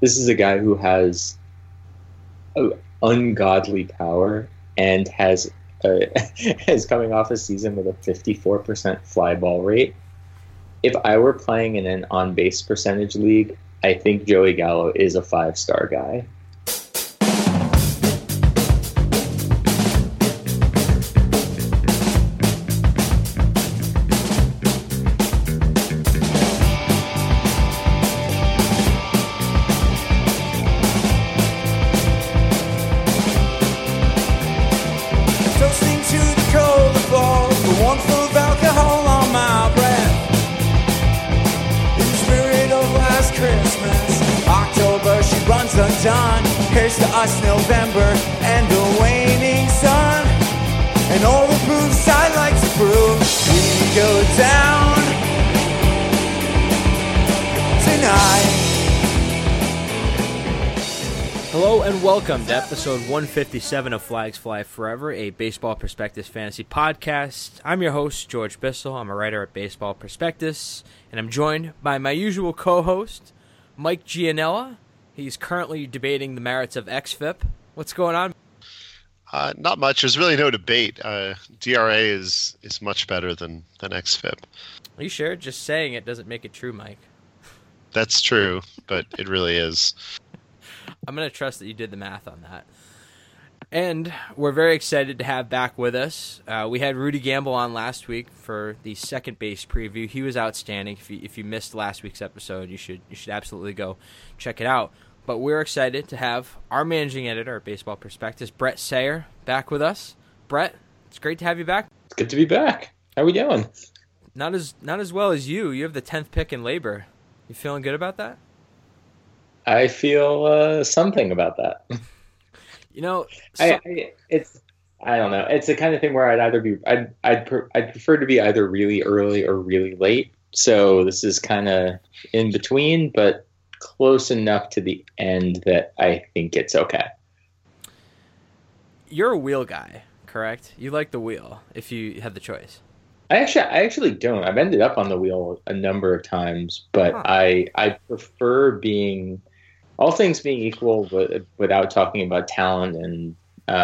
this is a guy who has ungodly power and has is coming off a season with a 54% fly ball rate. If I were playing in an on-base percentage league, I think Joey Gallo is a 5-star guy. Here's to us, November, and the waning sun, and all the proofs I like to prove. We go down tonight. Hello and welcome to episode 157 of Flags Fly Forever, a Baseball Prospectus fantasy podcast. I'm your host, George Bissell. I'm a writer at Baseball Prospectus, and I'm joined by my usual co-host, Mike Gianella. He's currently debating the merits of XFIP. What's going on? Not much. There's really no debate. DRA is much better than XFIP. Are you sure? Just saying it doesn't make it true, Mike. That's true, but it really is. I'm going to trust that you did the math on that. And we're very excited to have back with us. We had Rudy Gamble on last week for the second base preview. He was outstanding. If you missed last week's episode, you should absolutely go check it out. But we're excited to have our managing editor at Baseball Prospectus, Brett Sayer, back with us. Brett, it's great to have you back. It's good to be back. How are we doing? Not as well as you. You have the 10th pick in labor. You feeling good about that? I feel something about that. You know, I don't know. It's the kind of thing where I'd prefer to be either really early or really late. So this is kind of in between, but close enough to the end that I think it's okay. You're a wheel guy, correct? You like the wheel if you had the choice. I actually don't. I've ended up on the wheel a number of times, but I prefer being, all things being equal, but without talking about talent and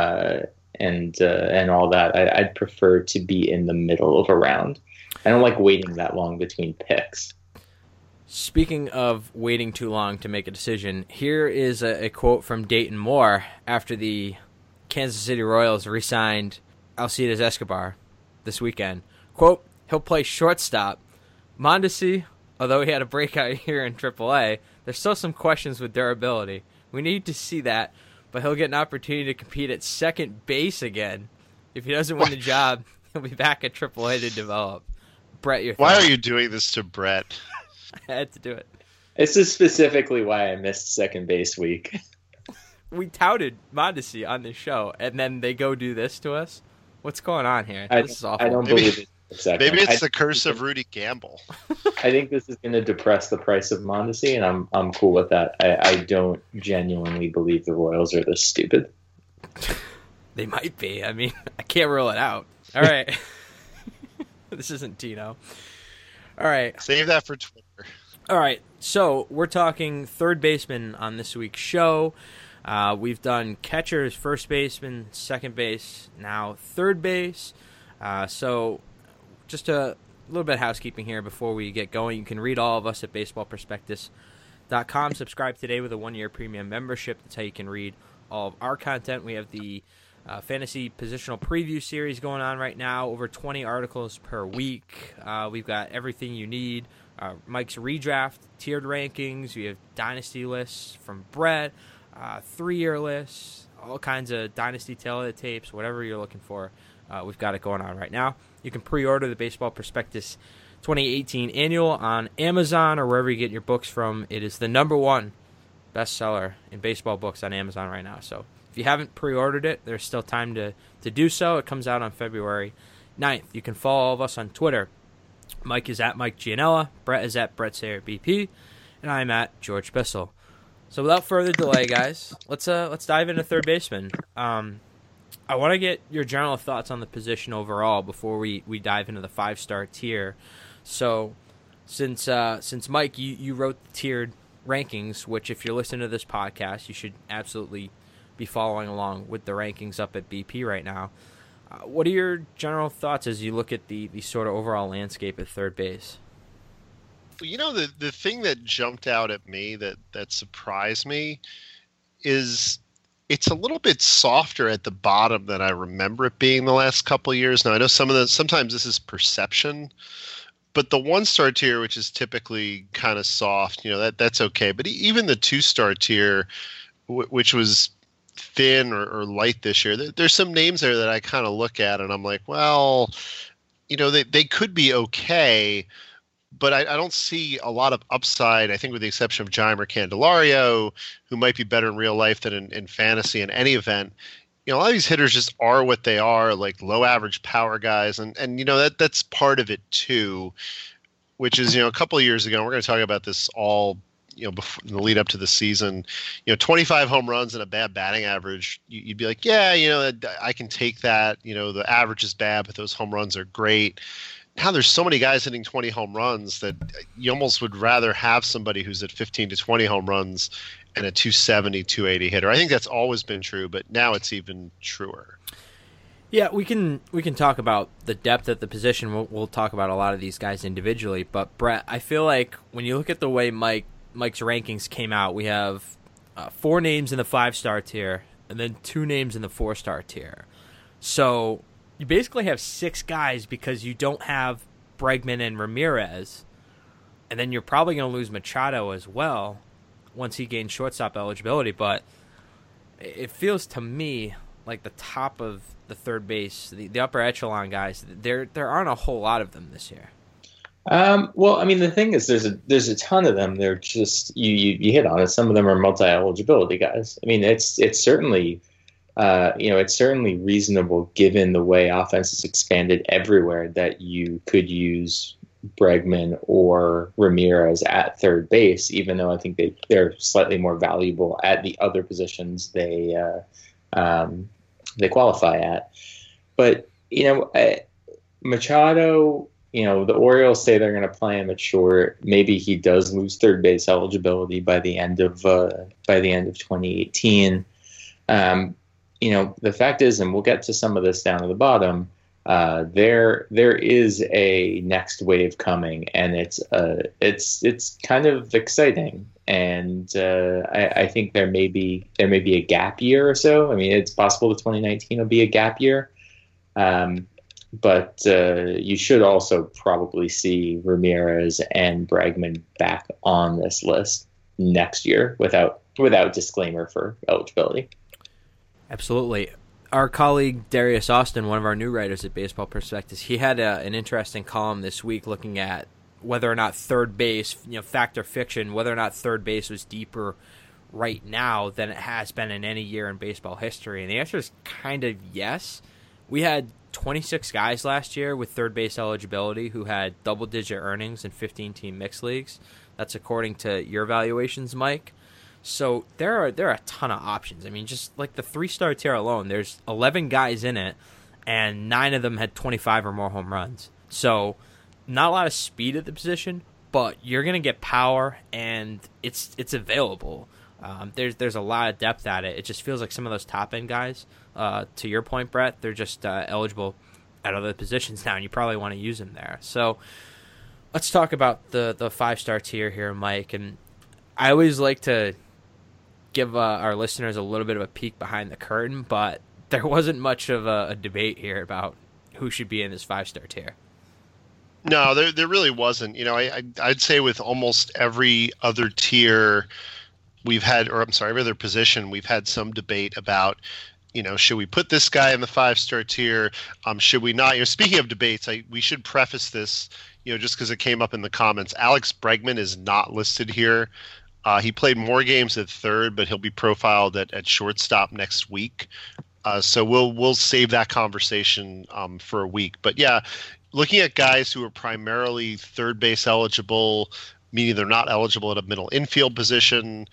all that, I'd prefer to be in the middle of a round. I don't like waiting that long between picks. Speaking of waiting too long to make a decision, here is a quote from Dayton Moore after the Kansas City Royals re-signed Alcides Escobar this weekend. Quote, he'll play shortstop. Mondesi, although he had a breakout year in AAA, there's still some questions with durability. We need to see that, but he'll get an opportunity to compete at second base again. If he doesn't win the job, he'll be back at AAA to develop. Brett, your thoughts? Why are you doing this to Brett? I had to do it. This is specifically why I missed second base week. We touted Mondesi on this show, and then they go do this to us? What's going on here? This is awful. I don't believe it. Maybe it's the curse of Rudy Gamble. I think this is going to depress the price of Mondesi, and I'm cool with that. I don't genuinely believe the Royals are this stupid. They might be. I mean, I can't rule it out. All right. This isn't Tino. All right. Save that for Twitter. All right. So we're talking third baseman on this week's show. We've done catchers, first baseman, second base, now third base. So just a little bit of housekeeping here before we get going. You can read all of us at baseballprospectus.com. Subscribe today with a 1-year premium membership. That's how you can read all of our content. We have the fantasy positional preview series going on right now, over 20 articles per week. We've got everything you need. Mike's redraft, tiered rankings. We have dynasty lists from Brett, 3-year lists, all kinds of dynasty tailor tapes, whatever you're looking for. We've got it going on right now. You can pre-order the Baseball Prospectus 2018 Annual on Amazon or wherever you get your books from. It is the #1 bestseller in baseball books on Amazon right now. So if you haven't pre-ordered it, there's still time to do so. It comes out on February 9th. You can follow all of us on Twitter. Mike is at Mike Gianella, Brett is at Brett Sayer BP, and I'm at George Bissell. So without further delay, guys, let's dive into third baseman. I want to get your general thoughts on the position overall before we dive into the 5-star tier. So since Mike, you wrote the tiered rankings, which if you're listening to this podcast, you should absolutely be following along with the rankings up at BP right now. What are your general thoughts as you look at the sort of overall landscape at third base? You know, the thing that jumped out at me that surprised me is it's a little bit softer at the bottom than I remember it being the last couple of years. Now, I know sometimes this is perception, but the 1-star tier, which is typically kind of soft, that's okay. But even the 2-star tier, which was thin or light this year, there's some names there that I kind of look at and I'm like, well, they could be okay, but I don't see a lot of upside, I think, with the exception of Jeimer Candelario, who might be better in real life than in fantasy in any event. A lot of these hitters just are what they are, like low average power guys. And that's part of it too, which is, a couple of years ago, and we're going to talk about this all, before, in the lead up to the season, 25 home runs and a bad batting average. You'd be like, yeah, I can take that. The average is bad, but those home runs are great. Now there's so many guys hitting 20 home runs that you almost would rather have somebody who's at 15 to 20 home runs and a 270, 280 hitter. I think that's always been true, but now it's even truer. Yeah, we can talk about the depth at the position. We'll talk about a lot of these guys individually, but Brett, I feel like when you look at the way Mike's rankings came out, we have 4 names in the 5-star tier and then 2 names in the 4-star tier. So you basically have 6 guys because you don't have Bregman and Ramirez, and then you're probably going to lose Machado as well once he gains shortstop eligibility. But it feels to me like the top of the third base, the upper echelon guys, there aren't a whole lot of them this year. Well, I mean, the thing is, there's a ton of them. They're just you hit on it. Some of them are multi-eligibility guys. I mean, it's certainly. It's certainly reasonable given the way offense is expanded everywhere that you could use Bregman or Ramirez at third base, even though I think they're slightly more valuable at the other positions they qualify at. But, Machado, the Orioles say they're going to play him at short. Maybe he does lose third base eligibility by the end of 2018. The fact is, and we'll get to some of this down at the bottom, there is a next wave coming, and it's kind of exciting. And I think there may be a gap year or so. I mean, it's possible that 2019 will be a gap year, but you should also probably see Ramirez and Bregman back on this list next year without disclaimer for eligibility. Absolutely. Our colleague Darius Austin, one of our new writers at Baseball Prospectus, he had an interesting column this week looking at whether or not third base, fact or fiction, whether or not third base was deeper right now than it has been in any year in baseball history. And the answer is kind of yes. We had 26 guys last year with third base eligibility who had double-digit earnings in 15-team mixed leagues. That's according to your valuations, Mike. So there are a ton of options. I mean, just like the 3-star tier alone, there's 11 guys in it, and 9 of them had 25 or more home runs. So not a lot of speed at the position, but you're going to get power, and it's available. There's a lot of depth at it. It just feels like some of those top-end guys, to your point, Brett, they're just eligible at other positions now, and you probably want to use them there. So let's talk about the 5-star tier here, Mike. And I always like to give our listeners a little bit of a peek behind the curtain, but there wasn't much of a debate here about who should be in this 5-star tier. No, there really wasn't. I'd say with almost every other tier we've had, every other position, we've had some debate about, should we put this guy in the 5-star tier? Should we not? Speaking of debates, we should preface this, just because it came up in the comments. Alex Bregman is not listed here. He played more games at third, but he'll be profiled at shortstop next week. So we'll save that conversation for a week. But yeah, looking at guys who are primarily third base eligible, meaning they're not eligible at a middle infield position,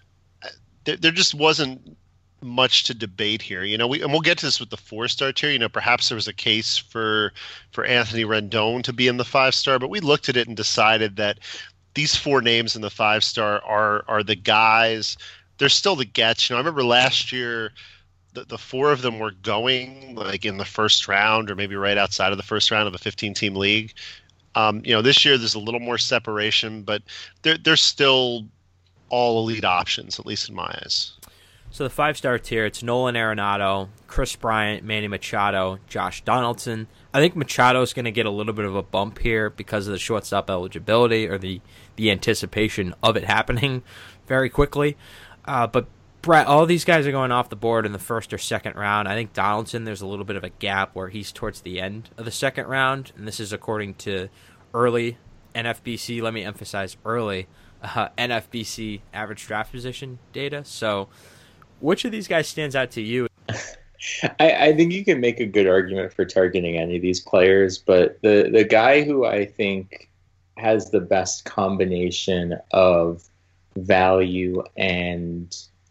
there just wasn't much to debate here. And we'll get to this with the 4-star tier. Perhaps there was a case for Anthony Rendon to be in the 5-star, but we looked at it and decided that these four names in the 5-star are the guys. They're still the gets. I remember last year the four of them were going like in the first round or maybe right outside of the first round of a 15-team league. This year there's a little more separation, but they're still all elite options, at least in my eyes. So the 5-star tier, it's Nolan Arenado, Chris Bryant, Manny Machado, Josh Donaldson. I think Machado is going to get a little bit of a bump here because of the shortstop eligibility or the anticipation of it happening very quickly. But Brett, all these guys are going off the board in the first or second round. I think Donaldson, there's a little bit of a gap where he's towards the end of the second round, and this is according to early NFBC, let me emphasize early, NFBC average draft position data. So which of these guys stands out to you? I think you can make a good argument for targeting any of these players, but the guy who I think has the best combination of value and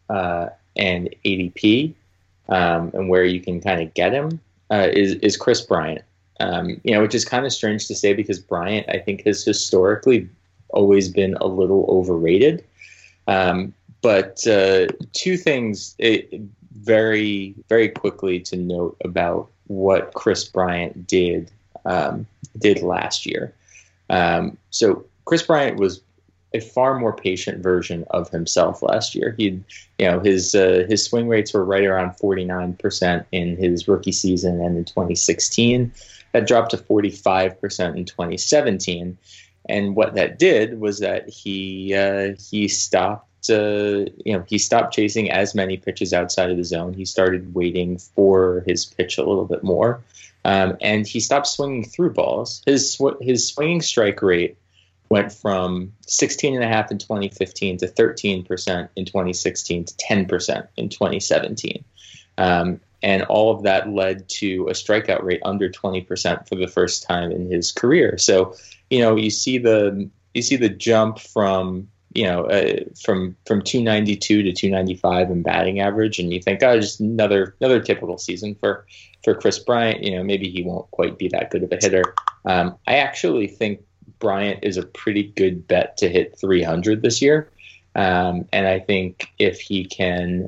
ADP and where you can kind of get him is Chris Bryant. Which is kind of strange to say because Bryant, I think, has historically always been a little overrated. But two things very, very quickly to note about what Chris Bryant did last year. So Chris Bryant was a far more patient version of himself last year. His swing rates were right around 49% in his rookie season and in 2016. That dropped to 45% in 2017. And what that did was that he stopped. He stopped chasing as many pitches outside of the zone. He started waiting for his pitch a little bit more, and he stopped swinging through balls. His swinging strike rate went from 16.5% in 2015 to 13% in 2016 to 10% in 2017, and all of that led to a strikeout rate under 20% for the first time in his career. So, you see the jump from 292 to 295 in batting average, and you think, just another typical season for Chris Bryant. Maybe he won't quite be that good of a hitter. I actually think Bryant is a pretty good bet to hit 300 this year, and I think if he can,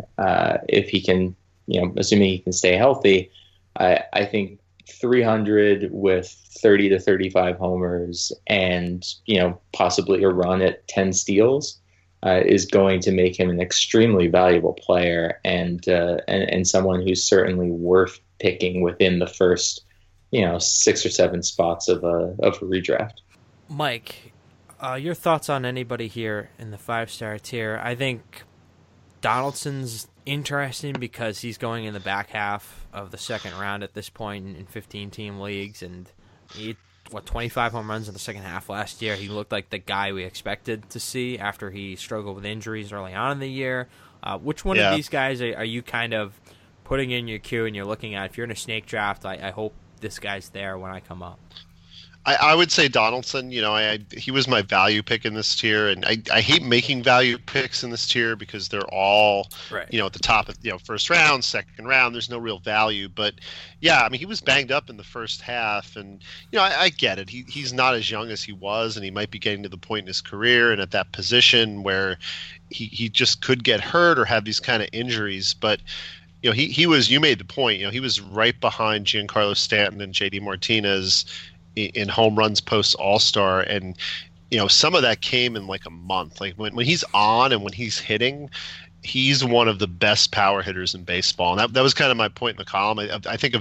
assuming he can stay healthy, I think 300 with 30 to 35 homers and possibly a run at 10 steals is going to make him an extremely valuable player and someone who's certainly worth picking within the first 6 or 7 spots of a redraft. Mike, your thoughts on anybody here in the 5-star tier? I think Donaldson's interesting because he's going in the back half of the second round at this point in 15-team leagues, and he 25 home runs in the second half last year. He looked like the guy we expected to see after he struggled with injuries early on in the year. Which one of these guys are you kind of putting in your queue and you're looking at? If you're in a snake draft, I hope this guy's there when I come up. I would say Donaldson. He was my value pick in this tier, and I hate making value picks in this tier because they're all right. At the top of first round, second round. There's no real value, but he was banged up in the first half, and I get it. He's not as young as he was, and he might be getting to the point in his career and at that position where he just could get hurt or have these kind of injuries, but. He was. You made the point. He was right behind Giancarlo Stanton and JD Martinez in home runs post All-Star, and some of that came in like a month. Like when he's on and when he's hitting, he's one of the best power hitters in baseball. And that was kind of my point in the column. I think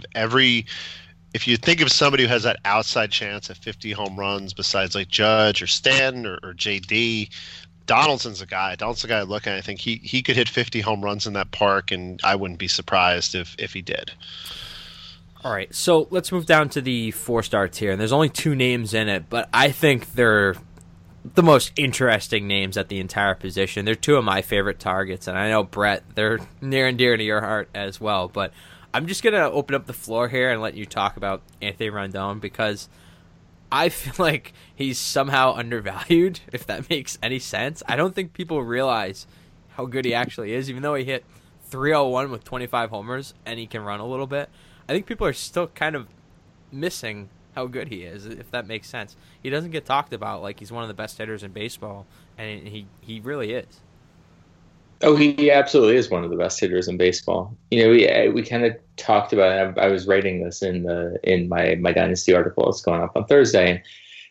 if you think of somebody who has that outside chance at 50 home runs besides like Judge or Stanton or JD, Donaldson's a guy. Donaldson's a guy I look at. I think he could hit 50 home runs in that park, and I wouldn't be surprised if he did. All right, so let's move down to the 4-star tier. And there's only 2 names in it, but I think they're the most interesting names at the entire position. They're 2 of my favorite targets, and I know, Brett, they're near and dear to your heart as well. But I'm just going to open up the floor here and let you talk about Anthony Rendon because I feel like he's somehow undervalued, if that makes any sense. I don't think people realize how good he actually is, even though he hit .301 with 25 homers and he can run a little bit. I think people are still kind of missing how good he is, if that makes sense. He doesn't get talked about like he's one of the best hitters in baseball, and he really is. Oh, he absolutely is one of the best hitters in baseball. We kind of talked about it. I was writing this in my Dynasty article. It's going up on Thursday, and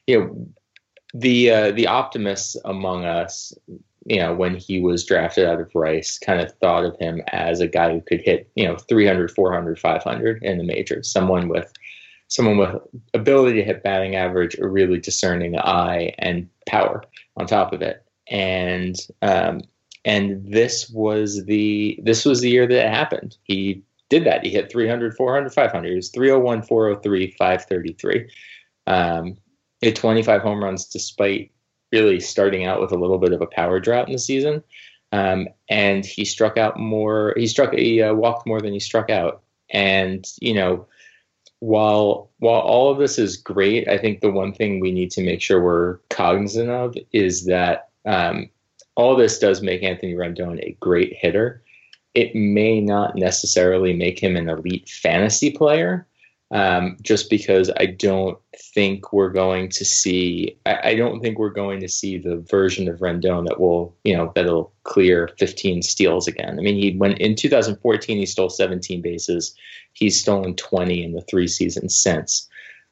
the optimists among us, when he was drafted out of Rice, kind of thought of him as a guy who could hit 300, 400, 500 in the majors. Someone with ability to hit batting average, a really discerning eye, and power on top of it. And this was the year that it happened. He did that. He hit 300, 400, 500. He was 301, 403, 533. Hit 25 home runs despite really starting out with a little bit of a power drought in the season. And he walked more than he struck out. And, while all of this is great, I think the one thing we need to make sure we're cognizant of is that all this does make Anthony Rendon a great hitter. It may not necessarily make him an elite fantasy player, just because I don't think we're going to see the version of Rendon that'll clear 15 steals again. I mean, in 2014, he stole 17 bases. He's stolen 20 in the 3 seasons since.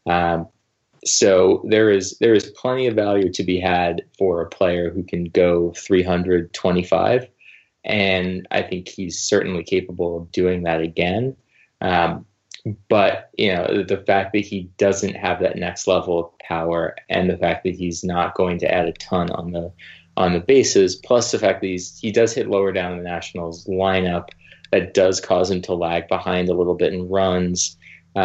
So there is plenty of value to be had for a player who can go 325, and I think he's certainly capable of doing that again. But the fact that he doesn't have that next level of power, and the fact that he's not going to add a ton on the bases, plus the fact that he does hit lower down in the Nationals lineup, that does cause him to lag behind a little bit in runs.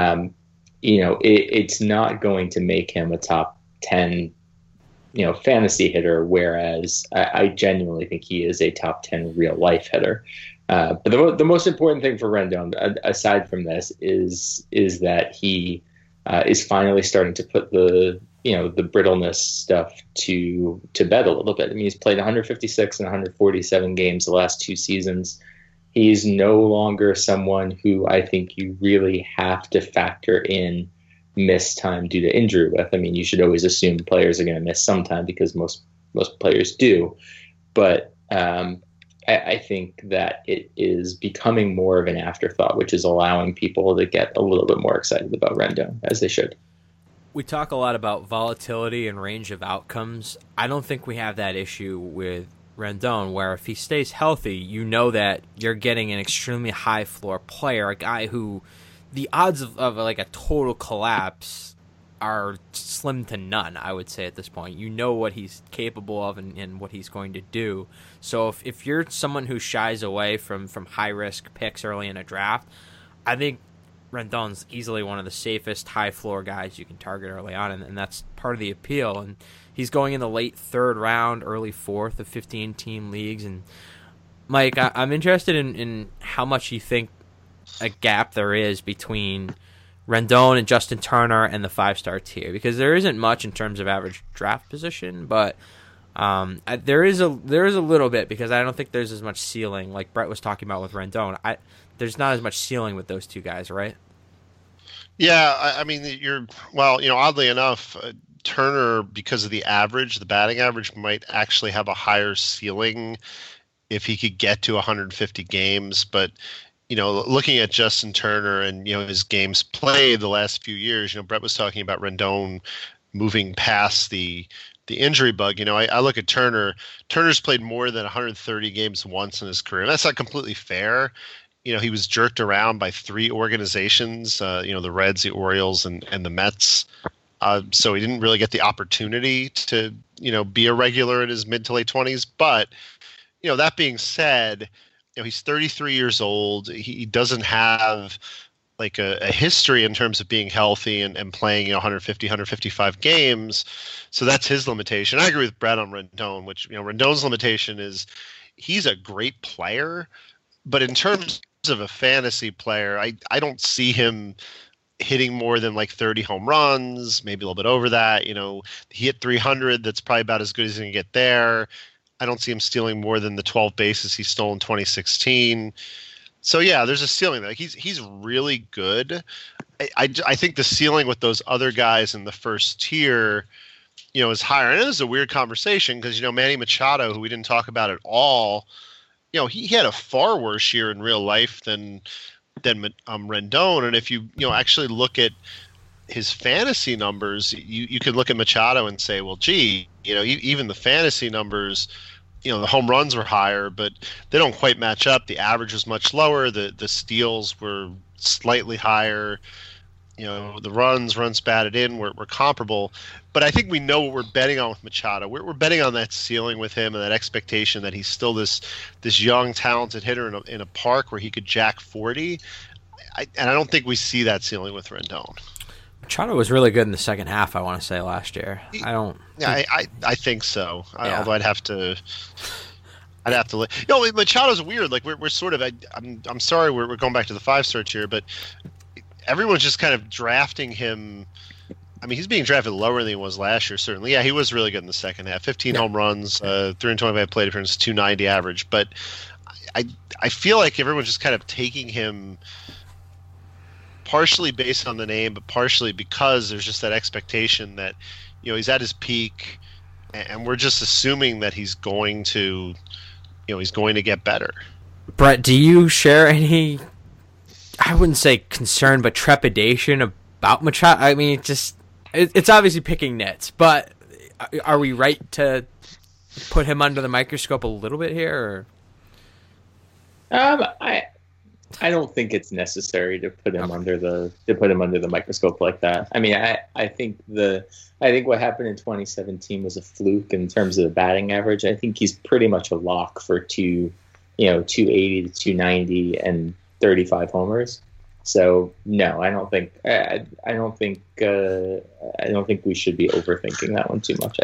It's not going to make him a top 10, fantasy hitter, whereas I genuinely think he is a top 10 real life hitter. But the most important thing for Rendon, aside from this, is that he is finally starting to put the brittleness stuff to bed a little bit. I mean, he's played 156 and 147 games the last 2 seasons. He's no longer someone who I think you really have to factor in missed time due to injury with. I mean, you should always assume players are going to miss some time because most players do. But I think that it is becoming more of an afterthought, which is allowing people to get a little bit more excited about Rendon, as they should. We talk a lot about volatility and range of outcomes. I don't think we have that issue with Rendon, where if he stays healthy, you know that you're getting an extremely high floor player, a guy who the odds of like a total collapse are slim to none, I would say, at this point. You know what he's capable of and what he's going to do. So if you're someone who shies away from high-risk picks early in a draft, I think Rendon's easily one of the safest high-floor guys you can target early on, and that's part of the appeal. And he's going in the late 3rd round, early 4th of 15-team leagues. And Mike, I'm interested in how much you think a gap there is between Rendon and Justin Turner and the 5-star tier, because there isn't much in terms of average draft position, but there is a little bit, because I don't think there's as much ceiling like Brett was talking about with Rendon. There's not as much ceiling with those two guys, right? Yeah, I mean, oddly enough, Turner, because of the batting average, might actually have a higher ceiling if he could get to 150 games, but looking at Justin Turner and his games played the last few years, Brett was talking about Rendon moving past the injury bug. I look at Turner. Turner's played more than 130 games once in his career. And that's not completely fair. He was jerked around by 3 organizations, the Reds, the Orioles, and the Mets. So he didn't really get the opportunity to, be a regular in his mid to late 20s. But, that being said, he's 33 years old. He doesn't have like a history in terms of being healthy and playing 150, 155 games. So that's his limitation. I agree with Brad on Rendon, which Rendon's limitation is he's a great player, but in terms of a fantasy player, I don't see him hitting more than like 30 home runs, maybe a little bit over that. He hit 300. That's probably about as good as he can get there. I don't see him stealing more than the 12 bases he stole in 2016. So yeah, there's a ceiling there. He's really good, I think the ceiling with those other guys in the first tier, is higher. And it is a weird conversation because, Manny Machado, who we didn't talk about at all, he had a far worse year in real life than Rendon. And if you actually look at his fantasy numbers, you could look at Machado and say, well, gee, even the fantasy numbers, the home runs were higher, but they don't quite match up. The average was much lower. The steals were slightly higher. The runs batted in were comparable. But I think we know what we're betting on with Machado. We're betting on that ceiling with him and that expectation that he's still this young, talented hitter in a park where he could jack 40. And I don't think we see that ceiling with Rendon. Machado was really good in the second half, I want to say, last year. I think so. Yeah. Although I'd have to. Machado's weird. Like we're sort of. I'm sorry, we're going back to the 5-star tier, but everyone's just kind of drafting him. I mean, he's being drafted lower than he was last year. Certainly, yeah, he was really good in the second half. 15 home runs, 325 plate appearances, 290 average. But I feel like everyone's just kind of taking him. Partially based on the name, but partially because there's just that expectation that, he's at his peak, and we're just assuming that he's going to get better. Brett, do you share any, I wouldn't say concern, but trepidation about Machado? I mean, it's obviously picking nits, but are we right to put him under the microscope a little bit here? I don't think it's necessary to put him under the microscope like that. I mean, I think what happened in 2017 was a fluke in terms of the batting average. I think he's pretty much a lock for 280 to 290 and 35 homers. So no, I don't think we should be overthinking that one too much.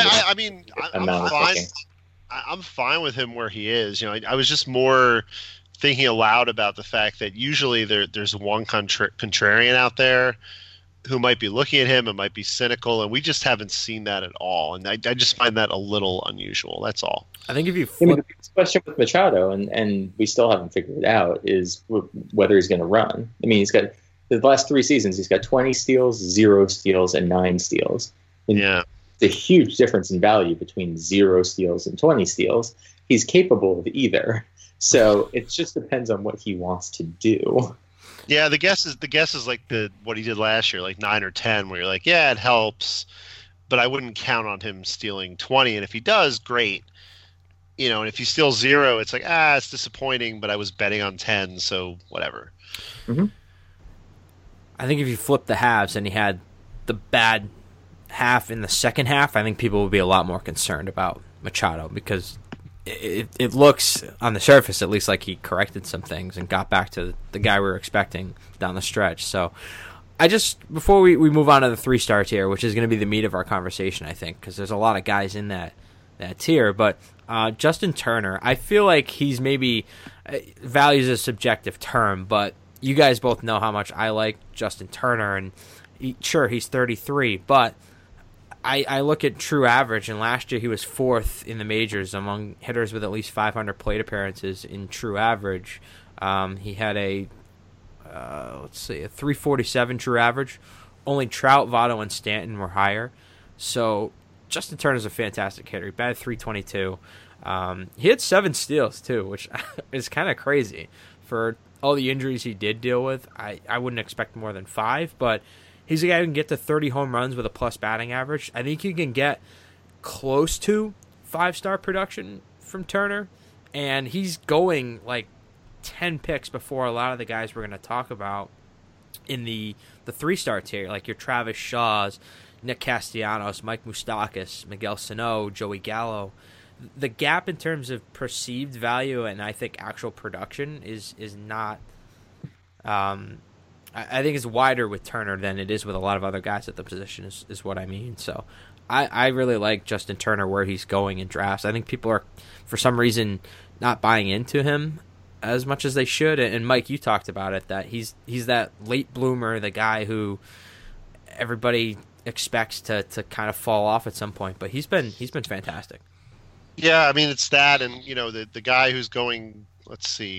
I'm fine with him where he is. I was just more thinking aloud about the fact that usually there's one contrarian out there who might be looking at him and might be cynical, and we just haven't seen that at all. And I just find that a little unusual. That's all. I think if you the biggest question with Machado, and we still haven't figured it out, is whether he's going to run. I mean, he's got the last 3 seasons, he's got 20 steals, 0 steals, and 9 steals. And yeah, it's a huge difference in value between 0 steals and 20 steals. He's capable of either. So it just depends on what he wants to do. Yeah, the guess is like what he did last year, like 9 or 10, where you're like, yeah, it helps, but I wouldn't count on him stealing 20. And if he does, great. And if he steals 0, it's like, it's disappointing, but I was betting on 10, so whatever. Mm-hmm. I think if you flip the halves and he had the bad half in the second half, I think people would be a lot more concerned about Machado because it looks, on the surface at least, like he corrected some things and got back to the guy we were expecting down the stretch. So before we move on to the 3-star tier, which is going to be the meat of our conversation, I think, because there's a lot of guys in that tier, but Justin Turner, I feel like he's maybe, value is a subjective term, but you guys both know how much I like Justin Turner, and he's 33, but I look at true average, and last year he was 4th in the majors among hitters with at least 500 plate appearances in true average. He had a 347 true average. Only Trout, Votto, and Stanton were higher. So Justin Turner's a fantastic hitter. He batted .322. He had 7 steals too, which is kind of crazy for all the injuries he did deal with. I wouldn't expect more than 5, but he's a guy who can get to 30 home runs with a plus batting average. I think you can get close to 5-star production from Turner, and he's going like 10 picks before a lot of the guys we're going to talk about in the 3-star tier, like your Travis Shaws, Nick Castellanos, Mike Moustakas, Miguel Sano, Joey Gallo. The gap in terms of perceived value and I think actual production is not I think it's wider with Turner than it is with a lot of other guys at the position is what I mean. So I really like Justin Turner where he's going in drafts. I think people are, for some reason, not buying into him as much as they should. And Mike, you talked about it, that he's that late bloomer, the guy who everybody expects to kind of fall off at some point. But he's been fantastic. Yeah, I mean, it's that, and the guy who's going, let's see,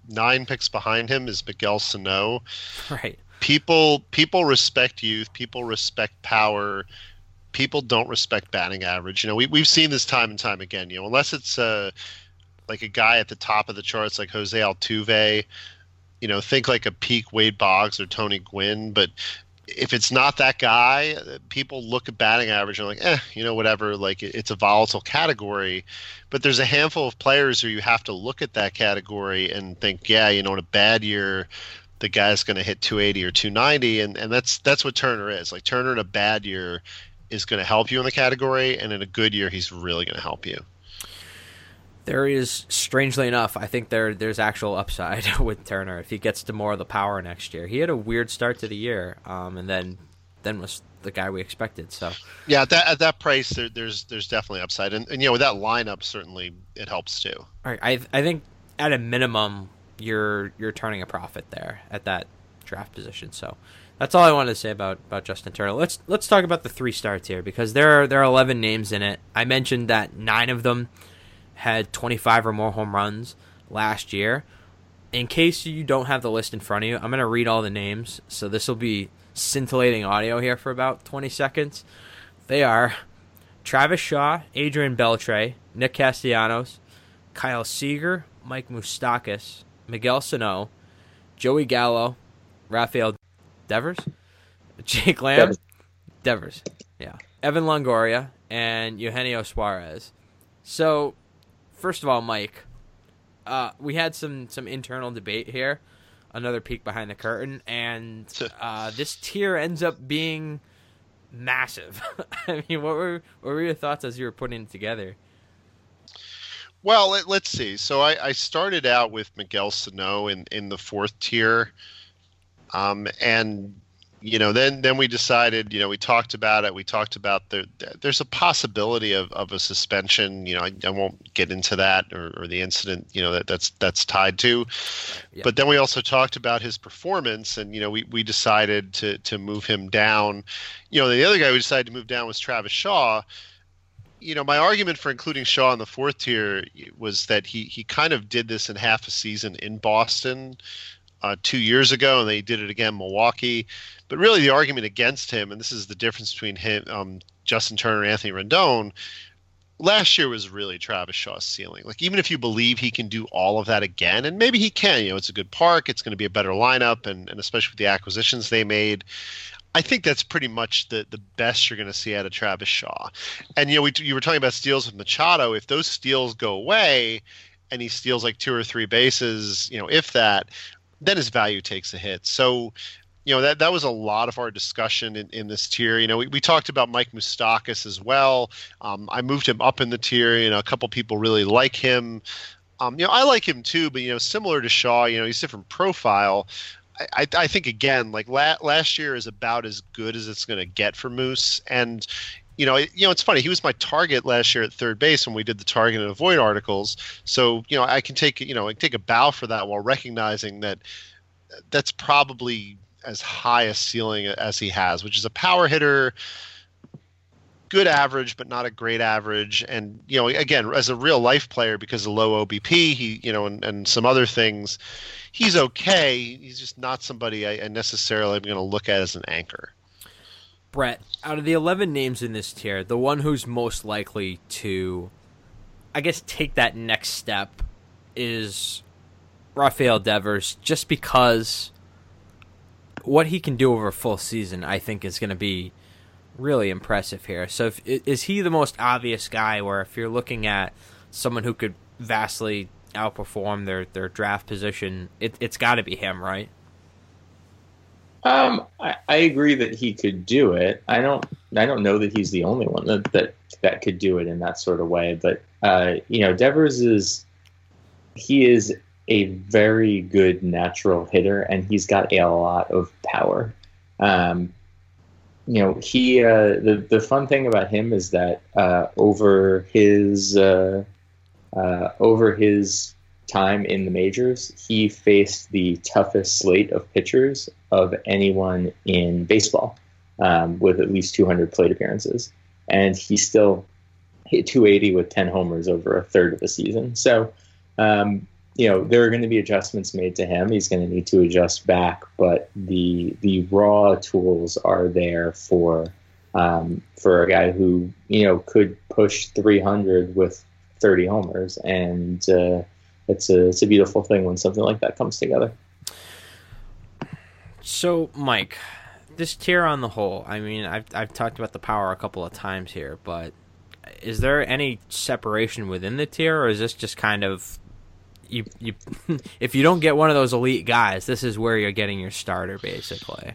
9 picks behind him is Miguel Sano. Right. People respect youth. People respect power. People don't respect batting average. We've seen this time and time again. Unless it's like a guy at the top of the charts like Jose Altuve, think like a peak Wade Boggs or Tony Gwynn. But if it's not that guy, people look at batting average and like, whatever. Like it's a volatile category. But there's a handful of players who you have to look at that category and think, in a bad year, the guy's going to hit 280 or 290, and that's what Turner is. Like Turner in a bad year is going to help you in the category, and in a good year, he's really going to help you. There is, strangely enough, I think there's actual upside with Turner if he gets to more of the power next year. He had a weird start to the year, and then was the guy we expected. So yeah, at that price, there's definitely upside, and with that lineup, certainly it helps too. All right, I think at a minimum, you're turning a profit there at that draft position. So that's all I wanted to say about Justin Turner. Let's talk about the 3 starts here, because there are 11 names in it. I mentioned that 9 of them had 25 or more home runs last year. In case you don't have the list in front of you, I'm going to read all the names. So this will be scintillating audio here for about 20 seconds. They are Travis Shaw, Adrian Beltre, Nick Castellanos, Kyle Seager, Mike Moustakas, Miguel Sano, Joey Gallo, Rafael Devers, Jake Lamb, Devers, yeah, Evan Longoria, and Eugenio Suarez. So, first of all, Mike, we had some internal debate here, another peek behind the curtain, and this tier ends up being massive. I mean, what were your thoughts as you were putting it together? Well, let's see. So I started out with Miguel Sano in the 4th tier, and then we decided. We talked about it. We talked about there's a possibility of a suspension. I won't get into that or the incident. That's tied to. Yeah. But then we also talked about his performance, and we decided to move him down. The other guy we decided to move down was Travis Shaw. My argument for including Shaw in the 4th tier was that he kind of did this in half a season in Boston 2 years ago, and they did it again in Milwaukee. But really the argument against him, and this is the difference between him, Justin Turner and Anthony Rendon, last year was really Travis Shaw's ceiling. Like, even if you believe he can do all of that again, and maybe he can, it's a good park, it's going to be a better lineup, and especially with the acquisitions they made, I think that's pretty much the best you're going to see out of Travis Shaw. And, you were talking about steals with Machado. If those steals go away and he steals like 2 or 3 bases, if that, then his value takes a hit. So, that was a lot of our discussion in this tier. We talked about Mike Moustakas as well. I moved him up in the tier. A couple people really like him. I like him too, but, similar to Shaw, he's a different profile. I think, again, like last year is about as good as it's going to get for Moose. And, it's funny. He was my target last year at third base when we did the target and avoid articles. So, I can take a bow for that while recognizing that that's probably as high a ceiling as he has, which is a power hitter, good average, but not a great average. And, again, as a real life player, because of low OBP, he, and some other things, he's okay. He's just not somebody I necessarily am going to look at as an anchor. Brett, out of the 11 names in this tier, the one who's most likely to, I guess, take that next step is Rafael Devers, just because what he can do over a full season, I think, is going to be really impressive here. So is he the most obvious guy where if you're looking at someone who could vastly outperform their draft position, it's got to be him, right? I agree that he could do it. I don't know that he's the only one that could do it in that sort of way. But Devers is a very good natural hitter, and he's got a lot of power. The fun thing about him is that over his time in the majors, he faced the toughest slate of pitchers of anyone in baseball, with at least 200 plate appearances, and he still hit 280 with 10 homers over a third of the season. So, there are going to be adjustments made to him. He's going to need to adjust back, but the raw tools are there for a guy who could push 300 with 30 homers, and it's a beautiful thing when something like that comes together. So, Mike, this tier on the whole, I mean, I've talked about the power a couple of times here, but is there any separation within the tier, or is this just kind of you if you don't get one of those elite guys, this is where you're getting your starter, basically?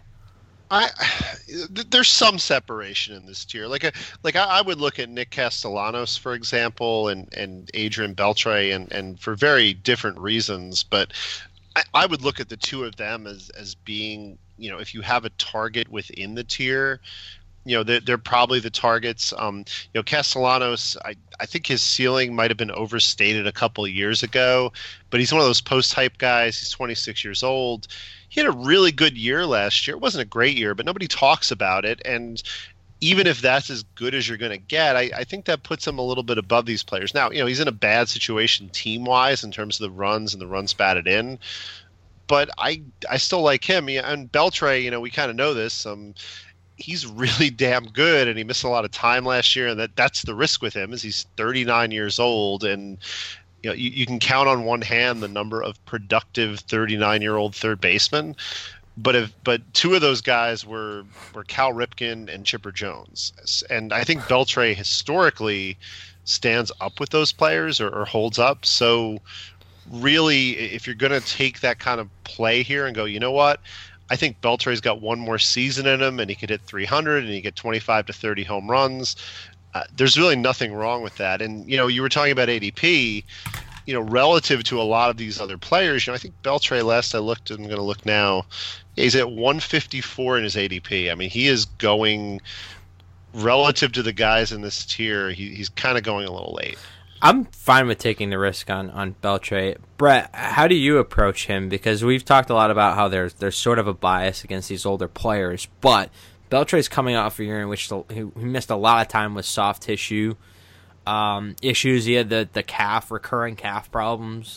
There's some separation in this tier. I would look at Nick Castellanos, for example, and Adrian Beltre, and for very different reasons. But I would look at the two of them as being, if you have a target within the tier, they're probably the targets. Castellanos, I think his ceiling might have been overstated a couple of years ago, but he's one of those post-hype guys. He's 26 years old. He had a really good year last year. It wasn't a great year, but nobody talks about it. And even if that's as good as you're going to get, I think that puts him a little bit above these players. Now, he's in a bad situation team-wise in terms of the runs and the runs batted in, but I still like him. And Beltre, we kind of know this. He's really damn good, and he missed a lot of time last year, and that's the risk with him is he's 39 years old, and you can count on one hand the number of productive 39-year-old third basemen, but two of those guys were Cal Ripken and Chipper Jones, and I think Beltre historically stands up with those players or holds up. So really, if you're going to take that kind of play here and go, you know what? I think Beltre's got one more season in him, and he could hit 300, and he get 25 to 30 home runs. There's really nothing wrong with that. And, you were talking about ADP, relative to a lot of these other players. I think Beltre, last I looked, and I'm going to look now, he's at 154 in his ADP. I mean, he is going, relative to the guys in this tier, he's kind of going a little late. I'm fine with taking the risk on Beltre. Brett, how do you approach him? Because we've talked a lot about how there's sort of a bias against these older players, but Beltre's coming off a year in which he missed a lot of time with soft tissue issues. He had the recurring calf problems.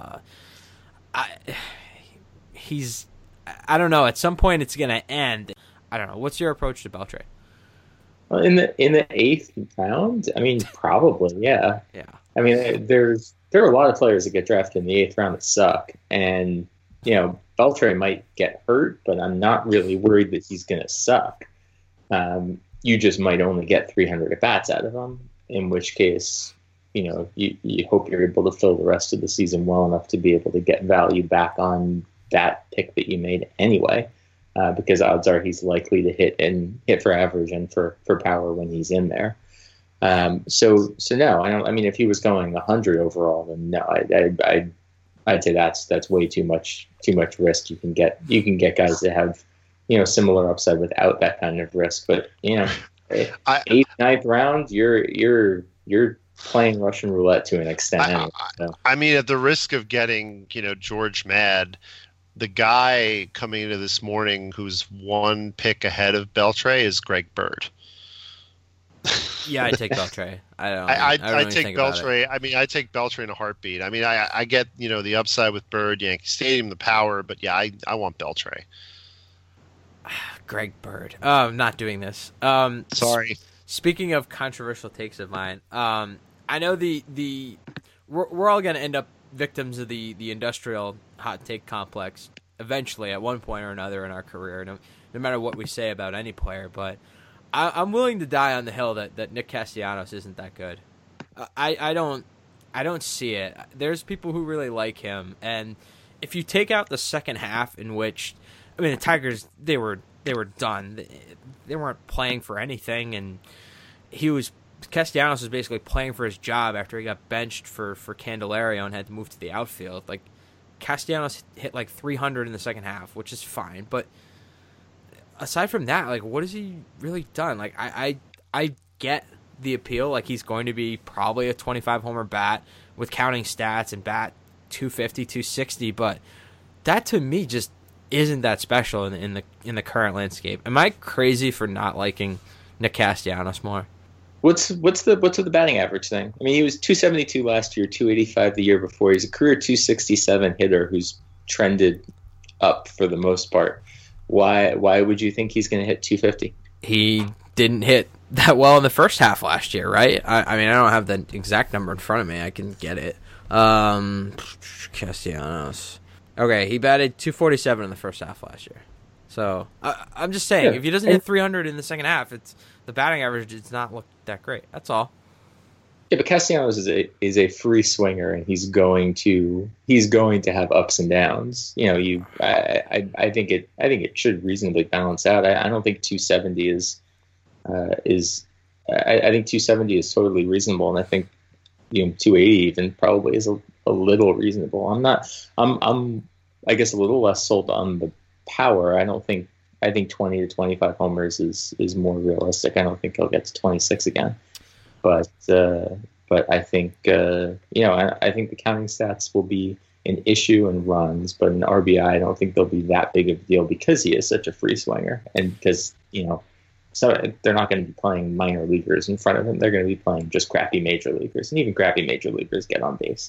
I don't know. At some point, it's going to end. I don't know. What's your approach to Beltre? Well, in the 8th round, I mean, probably, yeah. Yeah. I mean, there are a lot of players that get drafted in the 8th round that suck, and Beltre might get hurt, but I'm not really worried that he's going to suck. You just might only get 300 at bats out of him, in which case, you hope you're able to fill the rest of the season well enough to be able to get value back on that pick that you made anyway. Because odds are he's likely to hit for average and for power when he's in there. So no, I don't. I mean, if he was going 100 overall, then no, I'd say that's way too much risk. You can get guys that have similar upside without that kind of risk. But 8th, 9th round, you're playing Russian roulette to an extent. Anyway, so. I mean, at the risk of getting George mad. The guy coming into this morning who's one pick ahead of Beltre is Greg Bird. Yeah, I take Beltre. I take Beltre. I mean, I take Beltre in a heartbeat. I mean, I get the upside with Bird, Yankee Stadium, the power, but yeah, I want Beltre. Greg Bird. Oh, I'm not doing this. Sorry. Speaking of controversial takes of mine, I know we're all going to end up victims of the industrial hot take complex eventually at one point or another in our career, no matter what we say about any player. But I'm willing to die on the hill that Nick Castellanos isn't that good. I don't see it. There's people who really like him, and if you take out the second half in which, I mean, the Tigers, they were done. They weren't playing for anything, and Castellanos was basically playing for his job after he got benched for Candelario and had to move to the outfield. Like, Castellanos hit like 300 in the second half, which is fine. But aside from that, like, what has he really done? Like, I get the appeal. Like, he's going to be probably a 25 homer bat with counting stats and bat 250, 260. But that to me just isn't that special in the current landscape. Am I crazy for not liking Nick Castellanos more? What's with the batting average thing? I mean, he was 272 last year, 285 the year before. He's a career 267 hitter who's trended up for the most part. Why would you think he's going to hit 250? He didn't hit that well in the first half last year, right? I mean, I don't have the exact number in front of me. I can get it. Castellanos. Okay, he batted 247 in the first half last year. So I'm just saying, if he doesn't hit 300 in the second half, the batting average does not look that great. That's all. Yeah, but Castellanos is a free swinger, and he's going to have ups and downs. You know, I think it should reasonably balance out. I don't think 270 is. I think 270 is totally reasonable, and I think 280 even probably is a little reasonable. I'm I guess a little less sold on the power. I think 20 to 25 homers is more realistic. I don't think he'll get to 26 again. But I think I think the counting stats will be an issue in runs, but in RBI I don't think they'll be that big of a deal because he is such a free swinger, and because so they're not going to be playing minor leaguers in front of him. They're going to be playing just crappy major leaguers, and even crappy major leaguers get on base.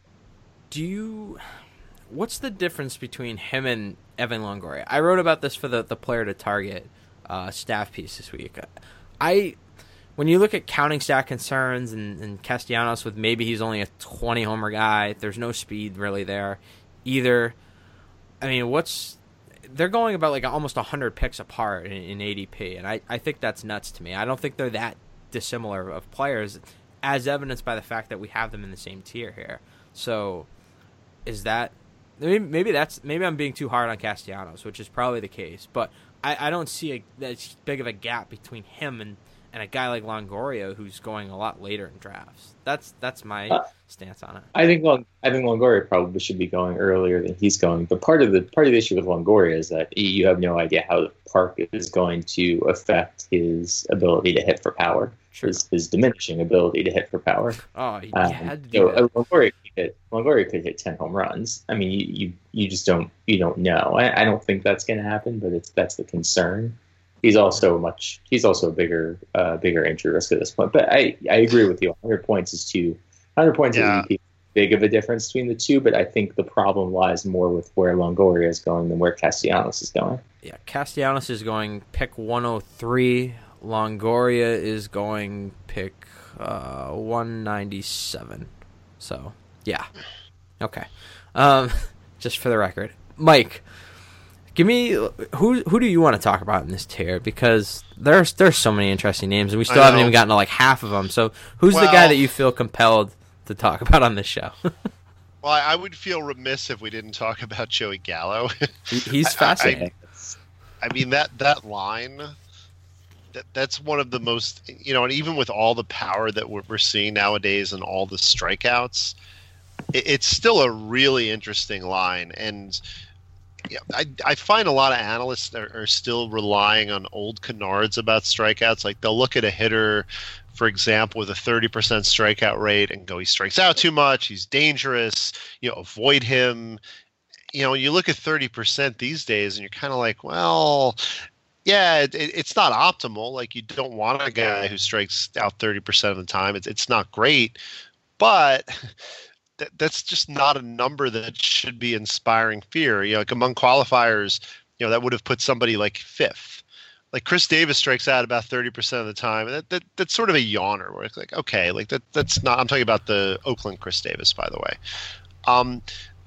What's the difference between him and Evan Longoria? I wrote about this for the player to target staff piece this week. When you look at counting stat concerns and Castellanos with maybe he's only a 20 homer guy, there's no speed really there either. I mean, they're going about like almost 100 picks apart in ADP, and I think that's nuts to me. I don't think they're that dissimilar of players, as evidenced by the fact that we have them in the same tier here. So, is that maybe I'm being too hard on Castellanos, which is probably the case, but I don't see that big of a gap between him and a guy like Longoria, who's going a lot later in drafts. That's my stance on it. I think Longoria probably should be going earlier than he's going. But part of the issue with Longoria is that you have no idea how the park is going to affect his ability to hit for power. Sure. His diminishing ability to hit for power. Oh, he had to do that. Longoria could hit 10 home runs. I mean, you just don't know. I don't think that's going to happen, but that's the concern. He's also a bigger injury risk at this point. But I agree with you. 100 points is big of a difference between the two. But I think the problem lies more with where Longoria is going than where Castellanos is going. Yeah, Castellanos is going pick 103. Longoria is going pick 197. So yeah, okay. Just for the record, Mike. Give me who do you want to talk about in this tier? Because there's so many interesting names, and we still haven't even gotten to like half of them. So who's the guy that you feel compelled to talk about on this show? Well, I would feel remiss if we didn't talk about Joey Gallo. He's fascinating. I mean that line. That's one of the most, and even with all the power that we're seeing nowadays and all the strikeouts, it's still a really interesting line. And yeah, I find a lot of analysts are still relying on old canards about strikeouts. Like they'll look at a hitter, for example, with a 30% strikeout rate and go, he strikes out too much, he's dangerous, avoid him. You look at 30% these days and you're kind of like, well, yeah, it's not optimal. Like you don't want a guy who strikes out 30% of the time. It's not great, but that's just not a number that should be inspiring fear. Like among qualifiers, that would have put somebody like fifth. Like Chris Davis strikes out about 30% of the time. And that's sort of a yawner where it's like, okay, like that's not, I'm talking about the Oakland Chris Davis, by the way.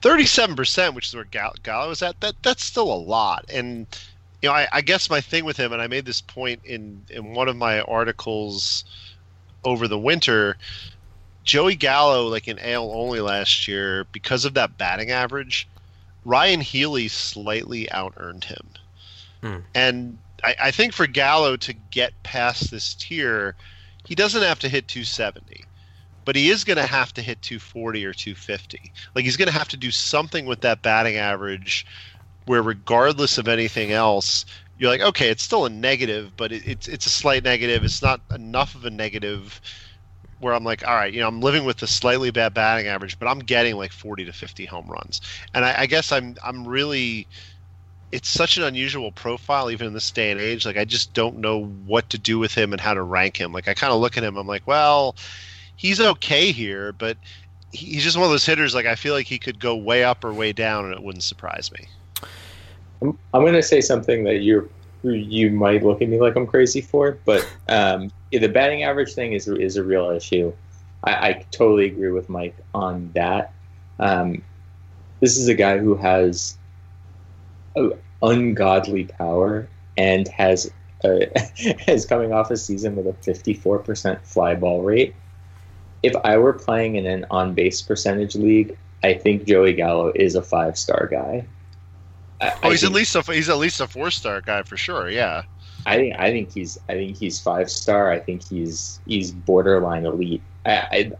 37%, which is where Gallo is at, that's still a lot. And, I guess my thing with him, and I made this point in one of my articles over the winter, Joey Gallo, like in AL only last year, because of that batting average, Ryan Healy slightly out-earned him. And I think for Gallo to get past this tier, he doesn't have to hit 270, but he is going to have to hit 240 or 250. Like he's going to have to do something with that batting average where regardless of anything else, you're like, okay, it's still a negative, but it's a slight negative. It's not enough of a negative where I'm like, all right, I'm living with a slightly bad batting average, but I'm getting like 40 to 50 home runs. And I guess I'm really it's such an unusual profile, even in this day and age. Like, I just don't know what to do with him and how to rank him. Like, I kind of look at him, I'm like, well, he's okay here, but he's just one of those hitters. Like, I feel like he could go way up or way down, and it wouldn't surprise me. I'm going to say something that you might look at me like I'm crazy for, but the batting average thing is a real issue. I totally agree with Mike on that. This is a guy who has ungodly power and has coming off a season with a 54% fly ball rate. If I were playing in an on-base percentage league, I think Joey Gallo is a 5-star guy. He's at least a 4-star guy for sure. Yeah, I think he's 5-star. I think he's borderline elite. I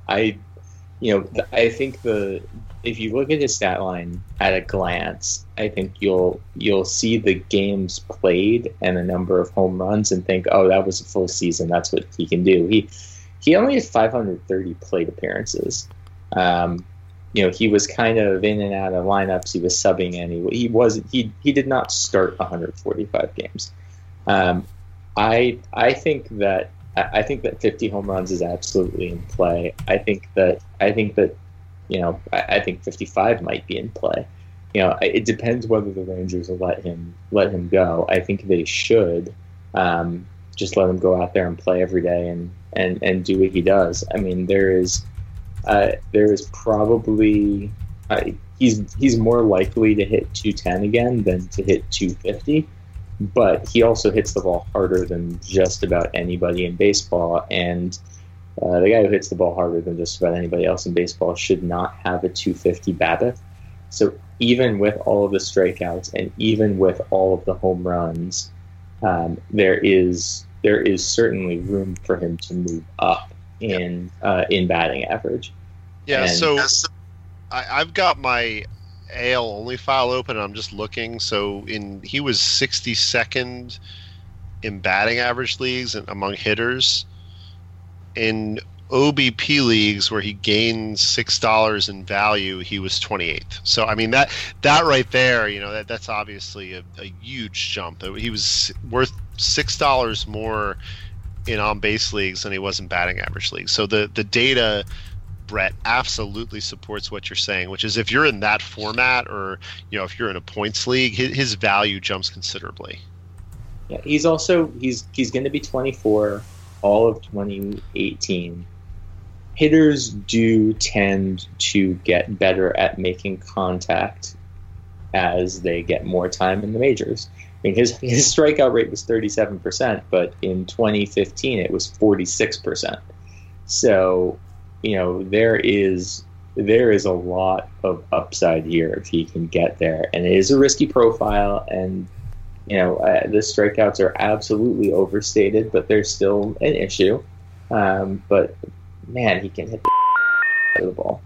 think if you look at his stat line at a glance, I think you'll see the games played and the number of home runs and think, oh, that was a full season. That's what he can do. He only has 530 plate appearances. He was kind of in and out of lineups. He was subbing in. He did not start 145 games. I think that 50 home runs is absolutely in play. I think that 55 might be in play. It depends whether the Rangers will let him go. I think they should just let him go out there and play every day and do what he does. I mean, there is probably he's more likely to hit 210 again than to hit 250, but he also hits the ball harder than just about anybody in baseball, and the guy who hits the ball harder than just about anybody else in baseball should not have a 250 BABIP. So even with all of the strikeouts and even with all of the home runs, there is certainly room for him to move up in batting average. Yeah, so I've got my AL only file open, and I'm just looking. So he was 62nd in batting average leagues and among hitters. In OBP leagues where he gained $6 in value, he was 28th. So I mean that right there, that's obviously a huge jump. He was worth $6 more in on-base leagues than he was in batting average leagues. So the data, Brett, absolutely supports what you're saying, which is if you're in that format, or if you're in a points league, his value jumps considerably. Yeah, he's going to be 24 all of 2018. Hitters do tend to get better at making contact as they get more time in the majors. I mean, his strikeout rate was 37%, but in 2015 it was 46%. So, there is a lot of upside here if he can get there, and it is a risky profile. And the strikeouts are absolutely overstated, but they're still an issue. But man, he can hit the out of the ball.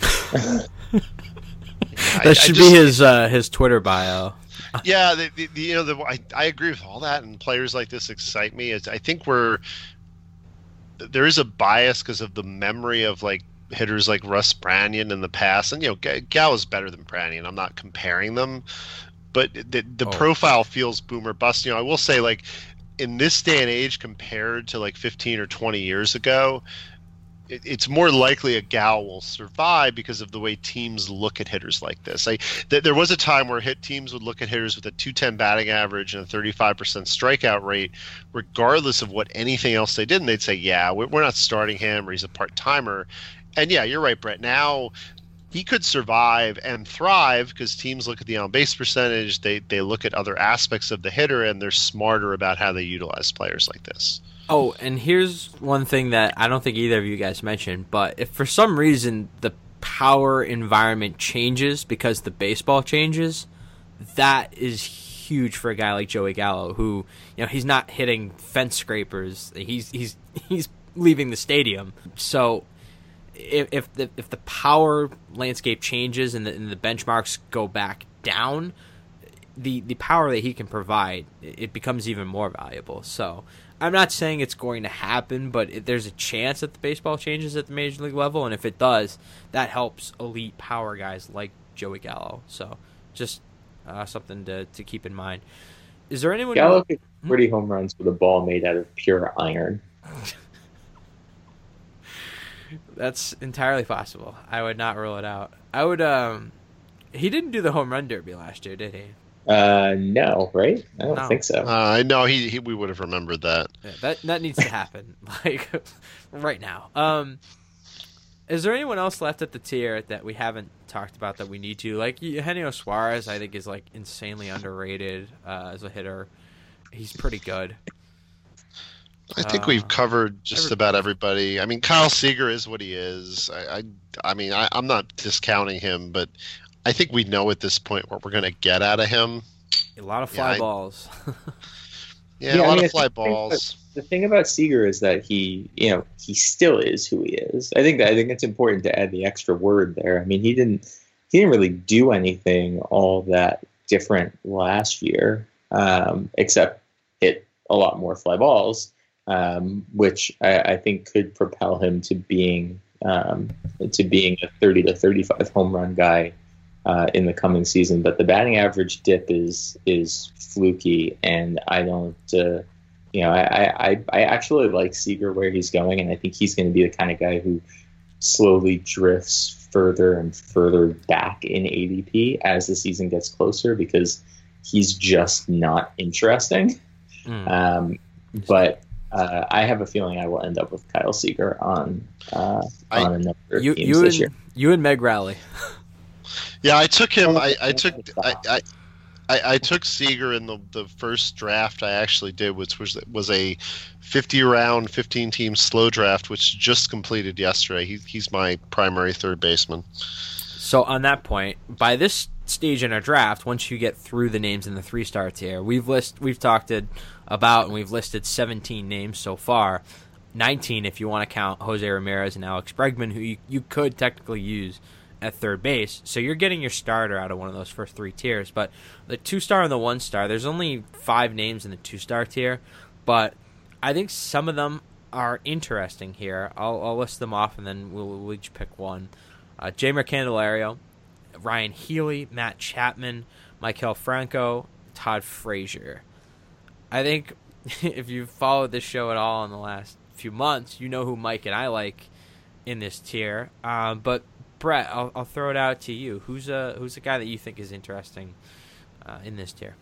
That should be his Twitter bio. Yeah, I agree with all that, and players like this excite me. I think there is a bias because of the memory of like hitters like Russ Branyan in the past, and Gal is better than Branyan. I'm not comparing them, but the profile feels boomer bust. I will say, like, in this day and age compared to like 15 or 20 years ago, it's more likely a Gal will survive because of the way teams look at hitters like this. There was a time where teams would look at hitters with a 210 batting average and a 35% strikeout rate, regardless of what anything else they did, and they'd say, yeah, we're not starting him, or he's a part-timer. And yeah, you're right, Brett. Now he could survive and thrive because teams look at the on-base percentage, they look at other aspects of the hitter, and they're smarter about how they utilize players like this. Oh, and here's one thing that I don't think either of you guys mentioned, but if for some reason the power environment changes because the baseball changes, that is huge for a guy like Joey Gallo, who, he's not hitting fence scrapers. He's leaving the stadium. So if the power landscape changes and the benchmarks go back down, the power that he can provide, it becomes even more valuable. So I'm not saying it's going to happen, but there's a chance that the baseball changes at the major league level, and if it does, that helps elite power guys like Joey Gallo. So just something to keep in mind. Is there anyone? Gallo could 40 home runs with a ball made out of pure iron. That's entirely possible. I would not rule it out. I would. He didn't do the home run derby last year, did he? No, right? I don't think so. No, we would have remembered that. Yeah, that needs to happen, like right now. Is there anyone else left at the tier that we haven't talked about that we need to? Like Eugenio Suarez, I think is like insanely underrated as a hitter. He's pretty good. I think we've covered just about everybody. I mean, Kyle Seager is what he is. I mean, I'm not discounting him, but I think we know at this point what we're going to get out of him. A lot of fly balls. A lot of fly balls. The thing about Seager is that he still is who he is. I think it's important to add the extra word there. I mean, he didn't really do anything all that different last year, except hit a lot more fly balls, which I think could propel him to being a 30 to 35 home run guy in the coming season. But the batting average dip is fluky, and I don't. I actually like Seager where he's going, and I think he's going to be the kind of guy who slowly drifts further and further back in ADP as the season gets closer because he's just not interesting. But I have a feeling I will end up with Kyle Seager on a number of teams this year. You and Meg Rowley. Yeah, I took him. I took Seager in the first draft I actually did, which was a 50-round, 15-team slow draft, which just completed yesterday. He's my primary third baseman. So on that point, by this stage in our draft, once you get through the names in the 3-star tier, we've talked about and we've listed 17 names so far, 19 if you want to count Jose Ramirez and Alex Bregman, who you could technically use at third base. So you're getting your starter out of one of those first 3 tiers. But the 2-star and the 1-star, there's only 5 names in the 2-star tier, but I think some of them are interesting here. I'll list them off and then we'll each pick one. Jeimer Candelario, Ryan Healy, Matt Chapman, Maikel Franco, Todd Frazier. I think if you've followed this show at all in the last few months, you know who Mike and I like in this tier. But Brett, I'll throw it out to you. Who's a guy that you think is interesting in this tier?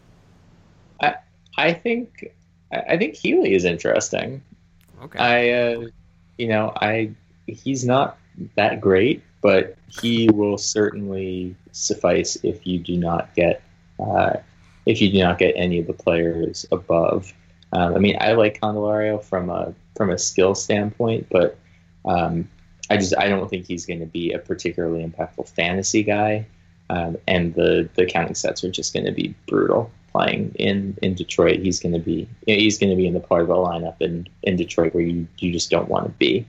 I think Healy is interesting. Okay. He's not that great, but he will certainly suffice if you do not get any of the players above. I mean, I like Candelario from a skill standpoint, but I don't think he's going to be a particularly impactful fantasy guy, and the counting sets are just going to be brutal. Playing in Detroit, he's going to be in the part of the lineup in Detroit where you just don't want to be.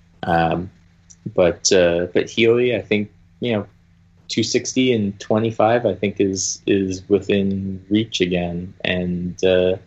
But Healy, I think 260 and 25, I think is within reach again, and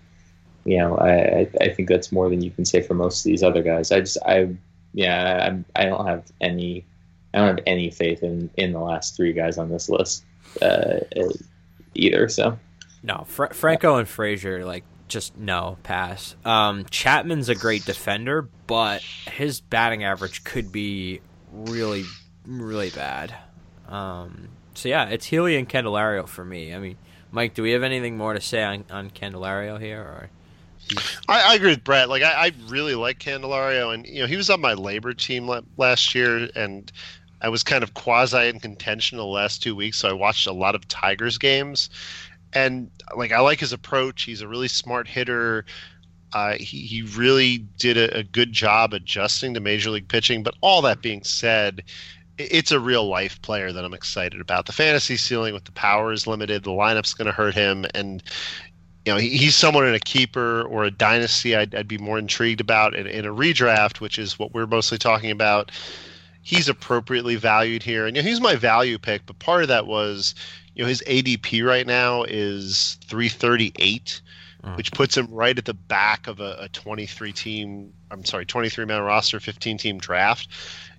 I think that's more than you can say for most of these other guys. I don't have any faith in the last 3 guys on this list either. So no, Franco and Frazier, just no, pass. Chapman's a great defender, but his batting average could be really, really bad. So yeah, it's Healy and Candelario for me. I mean, Mike, do we have anything more to say on Candelario here, or? I agree with Brett. I really like Candelario, and he was on my labor team last year, and I was kind of quasi in contention the last 2 weeks, so I watched a lot of Tigers games, and I like his approach. He's a really smart hitter. He really did a good job adjusting to major league pitching. But all that being said, it's a real life player that I'm excited about. The fantasy ceiling with the power is limited. The lineup's going to hurt him, and he's someone in a keeper or a dynasty I'd be more intrigued about. In a redraft, which is what we're mostly talking about, he's appropriately valued here. And he's my value pick, but part of that was his ADP right now is 338, which puts him right at the back of a 23-man roster, 15-team draft.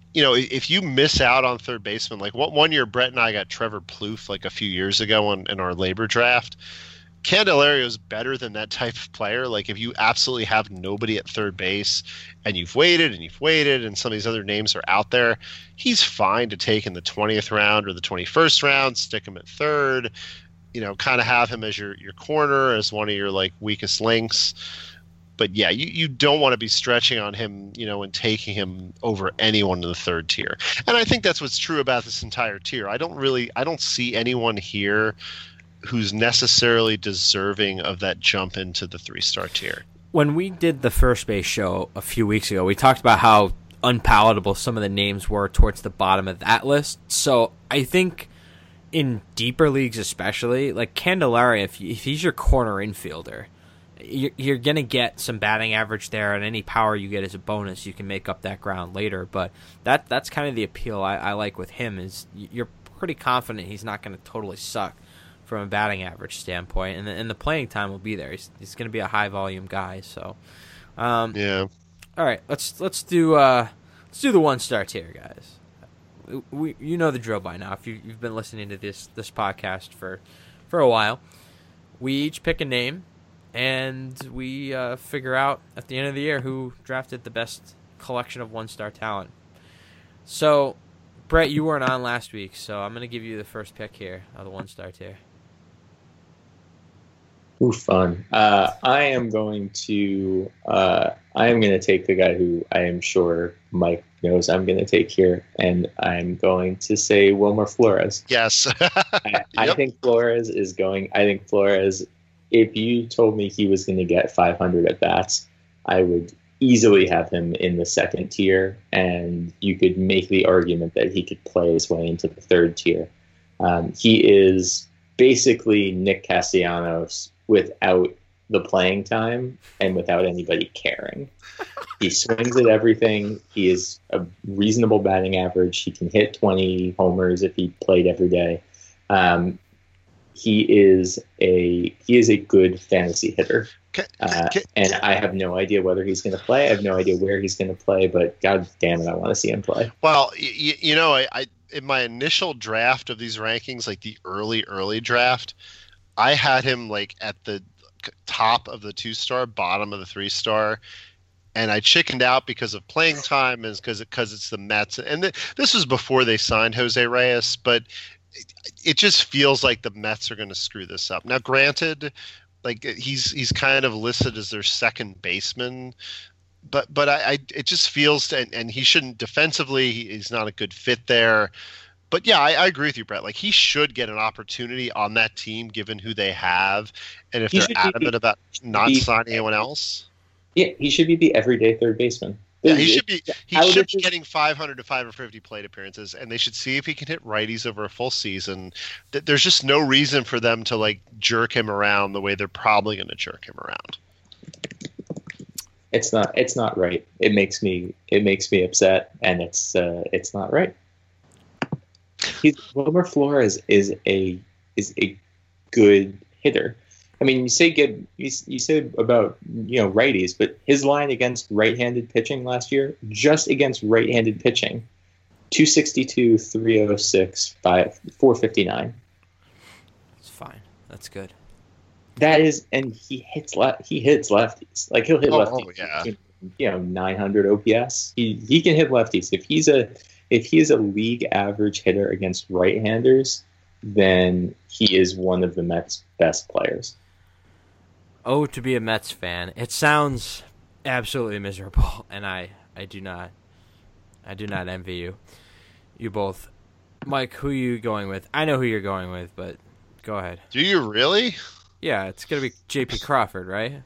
if you miss out on third baseman, like one year Brett and I got Trevor Plouffe like a few years ago in our labor draft. Candelario is better than that type of player. Like if you absolutely have nobody at third base and you've waited and some of these other names are out there, he's fine to take in the 20th round or the 21st round, stick him at third, kind of have him as your corner, as one of your like weakest links. But yeah, you don't want to be stretching on him, and taking him over anyone in the third tier. And I think that's what's true about this entire tier. I don't see anyone here who's necessarily deserving of that jump into the 3-star tier. When we did the first base show a few weeks ago, we talked about how unpalatable some of the names were towards the bottom of that list. So I think in deeper leagues especially, like Candelario, if he's your corner infielder, you're going to get some batting average there, and any power you get as a bonus, you can make up that ground later. But that's kind of the appeal I like with him, is you're pretty confident he's not going to totally suck from a batting average standpoint, and the playing time will be there. He's going to be a high volume guy. So, yeah. All right, let's do the 1-star tier, guys. You know the drill by now. If you've been listening to this podcast for a while, we each pick a name, and we figure out at the end of the year who drafted the best collection of 1-star talent. So, Brett, you weren't on last week, so I'm going to give you the first pick here of the 1-star tier. Ooh, fun. I am going to take the guy who I am sure Mike knows I'm going to take here, and I'm going to say Wilmer Flores. Yes. I think Flores is going. I think Flores, if you told me he was going to get 500 at bats, I would easily have him in the second tier, and you could make the argument that he could play his way into the third tier. He is basically Nick Castellanos without the playing time and without anybody caring. He swings at everything. He is a reasonable batting average. He can hit 20 homers if he played every day. He is a good fantasy hitter. And I have no idea whether he's going to play. I have no idea where he's going to play, but God damn it, I want to see him play. Well, I in my initial draft of these rankings, like the early draft, I had him like at the top of the 2-star, bottom of the 3-star, and I chickened out because of playing time and because it's the Mets. And this was before they signed Jose Reyes, but it just feels like the Mets are going to screw this up. Now, granted, like he's kind of listed as their second baseman, but it just feels, and he shouldn't defensively. He's not a good fit there. But yeah, I agree with you, Brett. Like he should get an opportunity on that team, given who they have, and if they're adamant about not signing anyone else. Yeah, he should be the everyday third baseman. Yeah, he should be getting 500 to 550 plate appearances, and they should see if he can hit righties over a full season. There's just no reason for them to like jerk him around the way they're probably going to jerk him around. It's not right. It makes me upset, and it's not right. Wilmer Flores is a good hitter. I mean, you say about righties, but his line against right-handed pitching last year, just against right-handed pitching, 262, 306, 459. That's fine. That's good. That is, and he hits lefties. Like he'll hit lefties. Yeah. 900 OPS. He can hit lefties. If he's a league average hitter against right-handers, then he is one of the Mets' best players. Oh, to be a Mets fan. It sounds absolutely miserable, and I do not envy you. You both. Mike, who are you going with? I know who you're going with, but go ahead. Do you really? Yeah, it's going to be J.P. Crawford, right?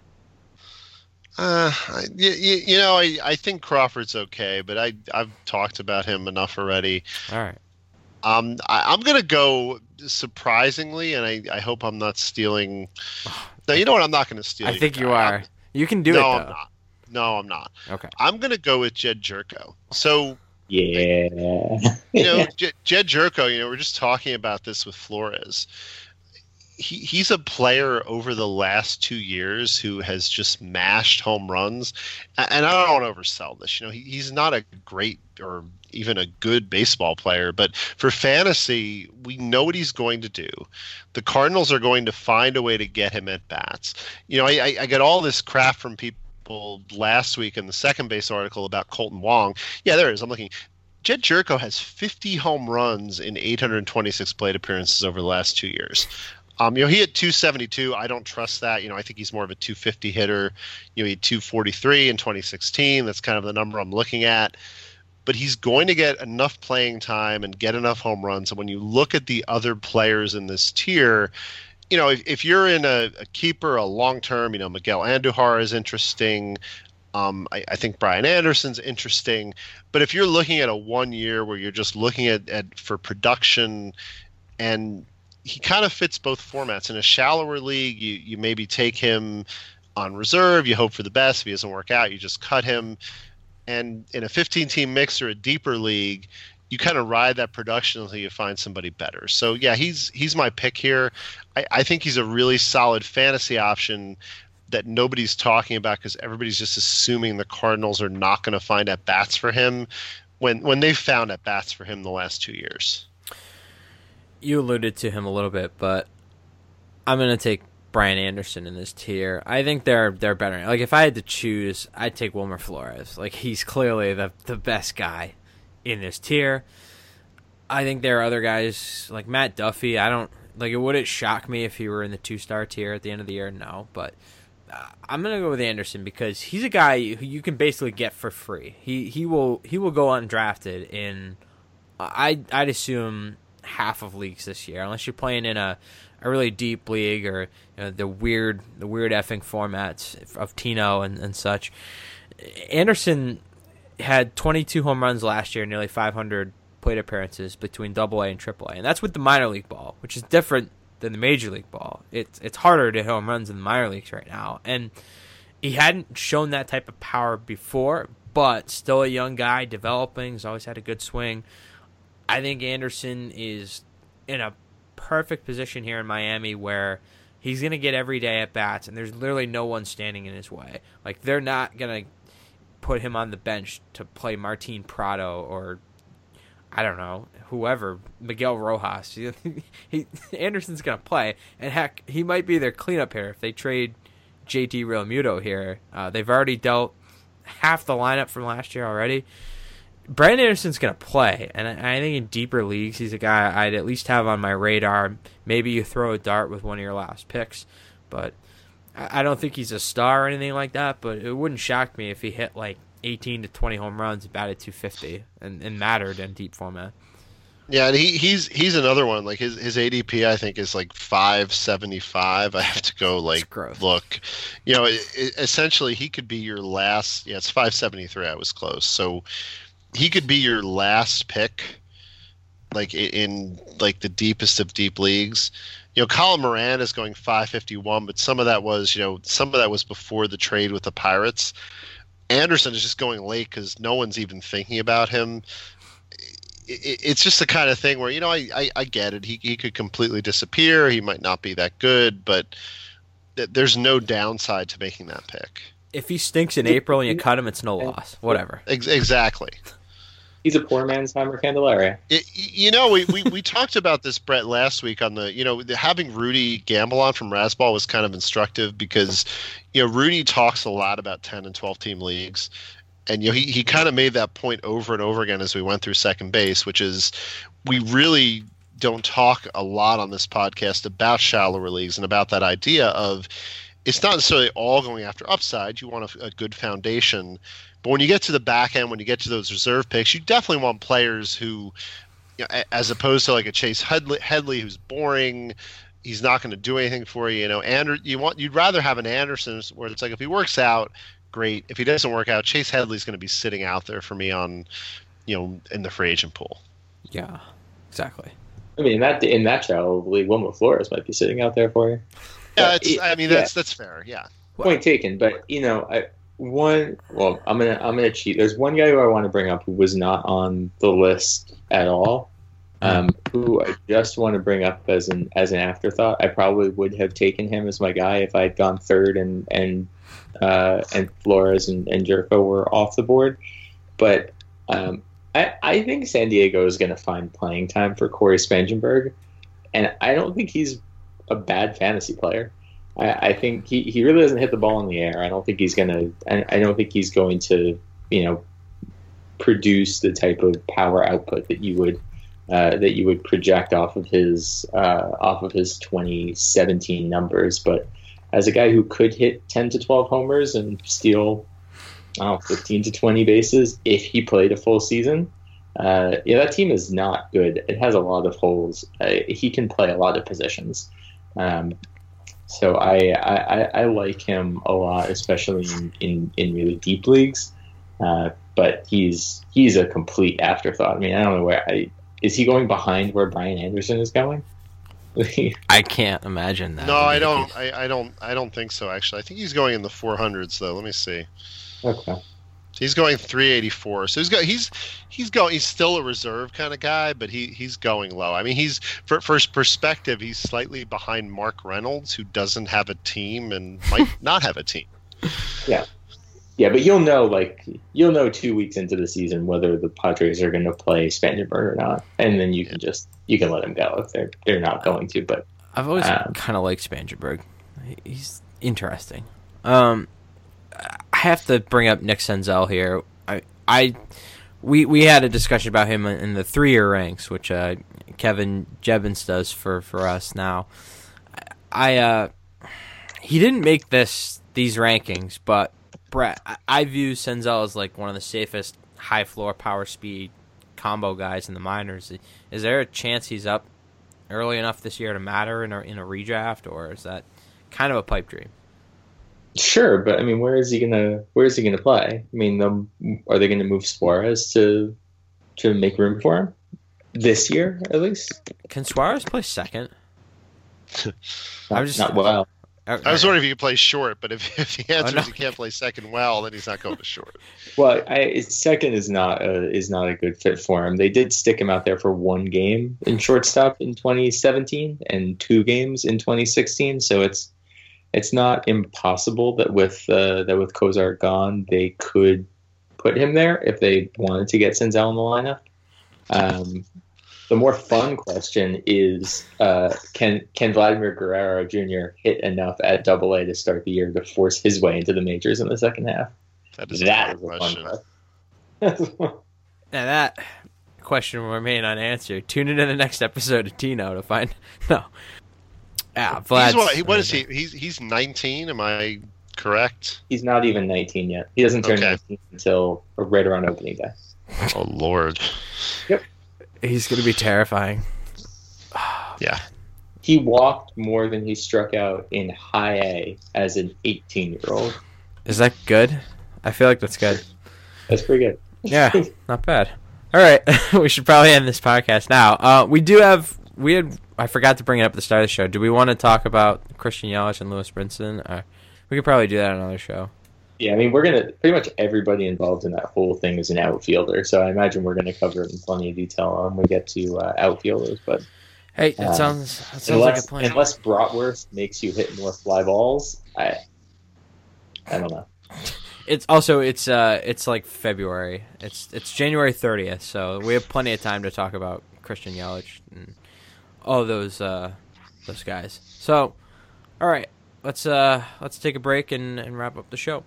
I think Crawford's okay, but I've talked about him enough already. All right. I'm going to go surprisingly, and I hope I'm not stealing. No, you know what? I'm not going to steal. I think you are. You can do it, though. I'm not. No, I'm not. Okay. I'm going to go with Jed Jerko. So, yeah. Jed Jerko, we're just talking about this with Flores. he's a player over the last 2 years who has just mashed home runs, and I don't want to oversell this. He's not a great or even a good baseball player, but for fantasy, we know what he's going to do. The Cardinals are going to find a way to get him at bats. I get all this crap from people last week in the second base article about Colton Wong. Yeah, there it is. I'm looking. Jed Jerko has 50 home runs in 826 plate appearances over the last 2 years. He hit 272. I don't trust that. I think he's more of a 250 hitter. He had 243 in 2016. That's kind of the number I'm looking at. But he's going to get enough playing time and get enough home runs. And when you look at the other players in this tier, if you're in a keeper, a long-term, Miguel Andujar is interesting. I think Brian Anderson's interesting. But if you're looking at a 1 year where you're just looking at for production, and he kind of fits both formats. In a shallower league, you maybe take him on reserve. You hope for the best. If he doesn't work out, you just cut him. And in a 15-team mix or a deeper league, you kind of ride that production until you find somebody better. So, yeah, he's my pick here. I think he's a really solid fantasy option that nobody's talking about because everybody's just assuming the Cardinals are not going to find at-bats for him when they've found at-bats for him the last 2 years. You alluded to him a little bit, but I'm going to take Brian Anderson in this tier. I think they're better. Like, if I had to choose, I'd take Wilmer Flores. Like, he's clearly the best guy in this tier. I think there are other guys like Matt Duffy. It wouldn't shock me if he were in the 2-star tier at the end of the year. No, but I'm gonna go with Anderson because he's a guy who you can basically get for free. He will go undrafted in I'd assume half of leagues this year, unless you're playing in a really deep league or the weird effing formats of Tino and such. Anderson had 22 home runs last year, nearly 500 plate appearances between AA and AAA, and that's with the minor league ball, which is different than the major league ball. It's harder to hit home runs in the minor leagues right now, and he hadn't shown that type of power before, but still a young guy developing. He's always had a good swing. I think Anderson is in a perfect position here in Miami where he's going to get every day at bats, and there's literally no one standing in his way. Like, they're not going to put him on the bench to play Martin Prado or I don't know, whoever, Miguel Rojas. Anderson's going to play, and heck, he might be their cleanup hitter if they trade JT Realmuto here. They've already dealt half the lineup from last year already. Brandon Anderson's going to play, and I think in deeper leagues, he's a guy I'd at least have on my radar. Maybe you throw a dart with one of your last picks, but I don't think he's a star or anything like that, but it wouldn't shock me if he hit like 18 to 20 home runs, batted 250, and mattered in deep format. Yeah, and he's another one. Like his ADP, I think, is like 575. I have to go look. Essentially, he could be your last. Yeah, it's 573. I was close. So he could be your last pick, like in like the deepest of deep leagues. Colin Moran is going 551, but some of that was before the trade with the Pirates. Anderson is just going late because no one's even thinking about him. It's just the kind of thing where, I get it. He could completely disappear. He might not be that good, but there's no downside to making that pick. If he stinks in April and you cut him, it's no loss. Whatever. Exactly. He's a poor man's Heimer Candelaria. We talked about this, Brett, last week on the having Rudy Gambelon from Razzball was kind of instructive because Rudy talks a lot about 10 and 12 team leagues, and he kind of made that point over and over again as we went through second base, which is we really don't talk a lot on this podcast about shallower leagues and about that idea of it's not necessarily all going after upside. You want a good foundation. But when you get to the back end, when you get to those reserve picks, you definitely want players who, as opposed to like a Chase Headley who's boring, he's not going to do anything for you. You'd rather have an Anderson where it's like if he works out, great. If he doesn't work out, Chase Headley's going to be sitting out there for me on, in the free agent pool. Yeah, exactly. I mean, in that shallow league, Wilmer Flores might be sitting out there for you. Yeah, that's fair. Yeah, point taken. But I'm gonna cheat. There's one guy who I want to bring up who was not on the list at all, who I just want to bring up as an afterthought. I probably would have taken him as my guy if I had gone third and Flores and Jerko were off the board. But I think San Diego is going to find playing time for Corey Spangenberg, and I don't think he's a bad fantasy player. I think he really doesn't hit the ball in the air. I don't think he's going to produce the type of power output that you would project off of his 2017 numbers. But as a guy who could hit 10 to 12 homers and steal 15 to 20 bases if he played a full season, that team is not good. It has a lot of holes. He can play a lot of positions. So I like him a lot, especially in really deep leagues. But he's a complete afterthought. I mean, I don't know is he going behind where Brian Anderson is going? I can't imagine that. No, I don't. I don't think so. Actually, I think he's going in the 400s though. Let me see. Okay. He's going 384. So he's still a reserve kind of guy, but he's going low. I mean, he's for his perspective, he's slightly behind Mark Reynolds, who doesn't have a team and might not have a team. Yeah. Yeah, but you'll know 2 weeks into the season whether the Padres are going to play Spangenberg or not, and then you can let him go if they're not going to. But I've always kind of liked Spangenberg. He's interesting. I have to bring up Nick Senzel here. We had a discussion about him in the 3-year ranks, which Kevin Jebbins does for us now. He didn't make these rankings, but Brett, I view Senzel as like one of the safest high floor power speed combo guys in the minors. Is there a chance he's up early enough this year to matter in a redraft, or is that kind of a pipe dream? Sure, but I mean, where is he gonna play? I mean, are they gonna move Suarez to make room for him this year at least? Can Suarez play second? Not well. I was wondering if he could play short, but if the answer is he can't play second well, then he's not going to short. Well, second is not a good fit for him. They did stick him out there for 1 game in shortstop in 2017 and 2 games in 2016. So it's not impossible that with Cozart gone, they could put him there if they wanted to get Senzel in the lineup. The more fun question is, can Vladimir Guerrero Jr. hit enough at Double-A to start the year to force his way into the majors in the second half? That is a question. Fun Now that question will remain unanswered. Tune in to the next episode of Tino to find. No. Vlad. What is he? He's 19. Am I correct? He's not even 19 yet. He doesn't turn 19 until right around opening day. Oh Lord. Yep. He's going to be terrifying. Yeah. He walked more than he struck out in high A as an 18-year-old. Is that good? I feel like that's good. That's pretty good. Yeah, not bad. All right, we should probably end this podcast now. I forgot to bring it up at the start of the show. Do we want to talk about Christian Yelich and Lewis Brinson? We could probably do that on another show. Yeah, I mean, we're going to pretty much everybody involved in that whole thing is an outfielder, so I imagine we're going to cover it in plenty of detail when we get to outfielders. But hey, that sounds like a plan. Unless Bratwurst makes you hit more fly balls, I don't know. It's like February. It's January 30th, so we have plenty of time to talk about Christian Yelich and all those guys. So, all right, let's take a break and wrap up the show.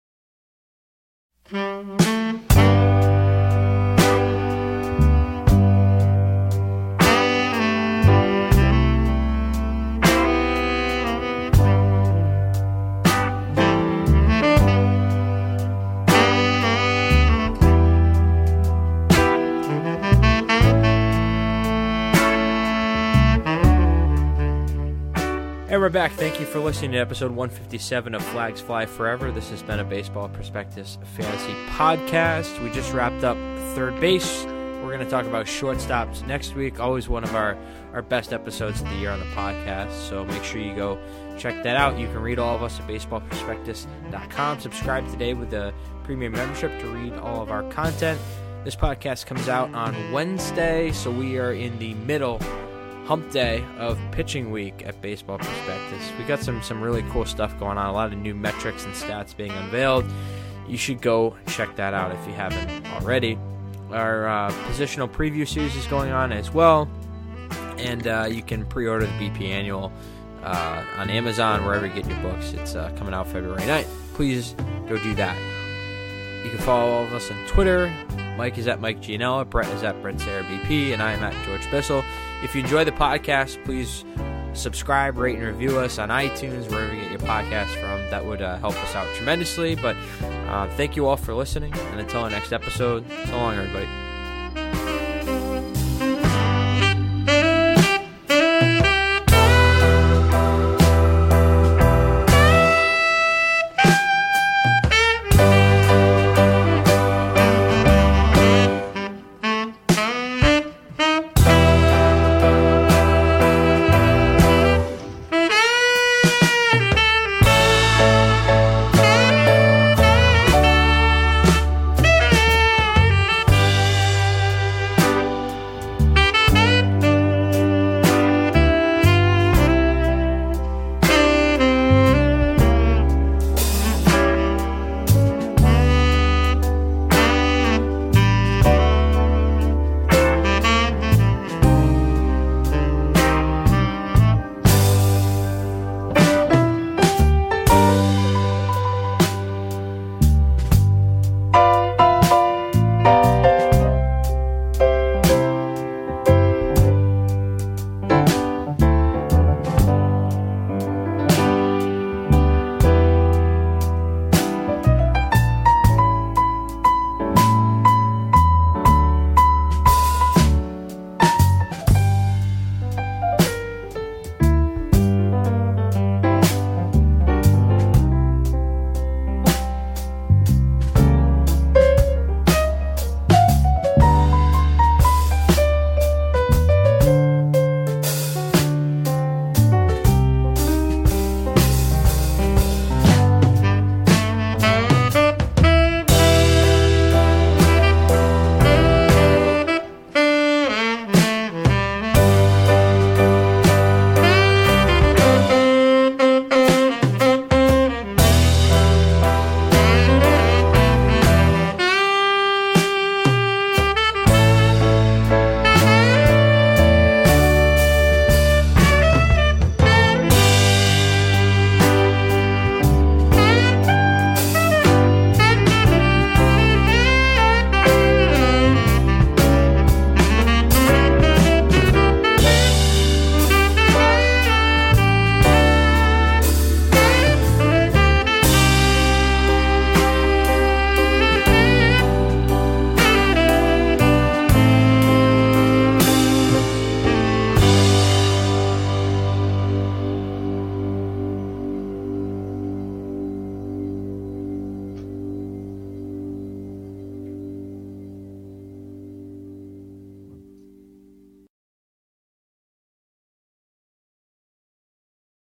And we're back. Thank you for listening to episode 157 of Flags Fly Forever. This has been a Baseball Prospectus Fantasy Podcast. We just wrapped up third base. We're going to talk about shortstops next week. Always one of our best episodes of the year on the podcast. So make sure you go check that out. You can read all of us at baseballprospectus.com. Subscribe today with a premium membership to read all of our content. This podcast comes out on Wednesday, so we are in the middle hump day of pitching week at Baseball Prospectus. We got some really cool stuff going on, a lot of new metrics and stats being unveiled. You should go check that out if you haven't already. Our positional preview series is going on as well, and you can pre-order the BP Annual on Amazon, wherever you get your books. It's coming out February 9th. Please go do that. You can follow all of us on Twitter. Mike is at Mike Gianella, Brett is at Brett Sarah BP, and I am at George Bissell. If you enjoy the podcast, please subscribe, rate, and review us on iTunes, wherever you get your podcast from. That would help us out tremendously. But thank you all for listening, and until our next episode, so long, everybody.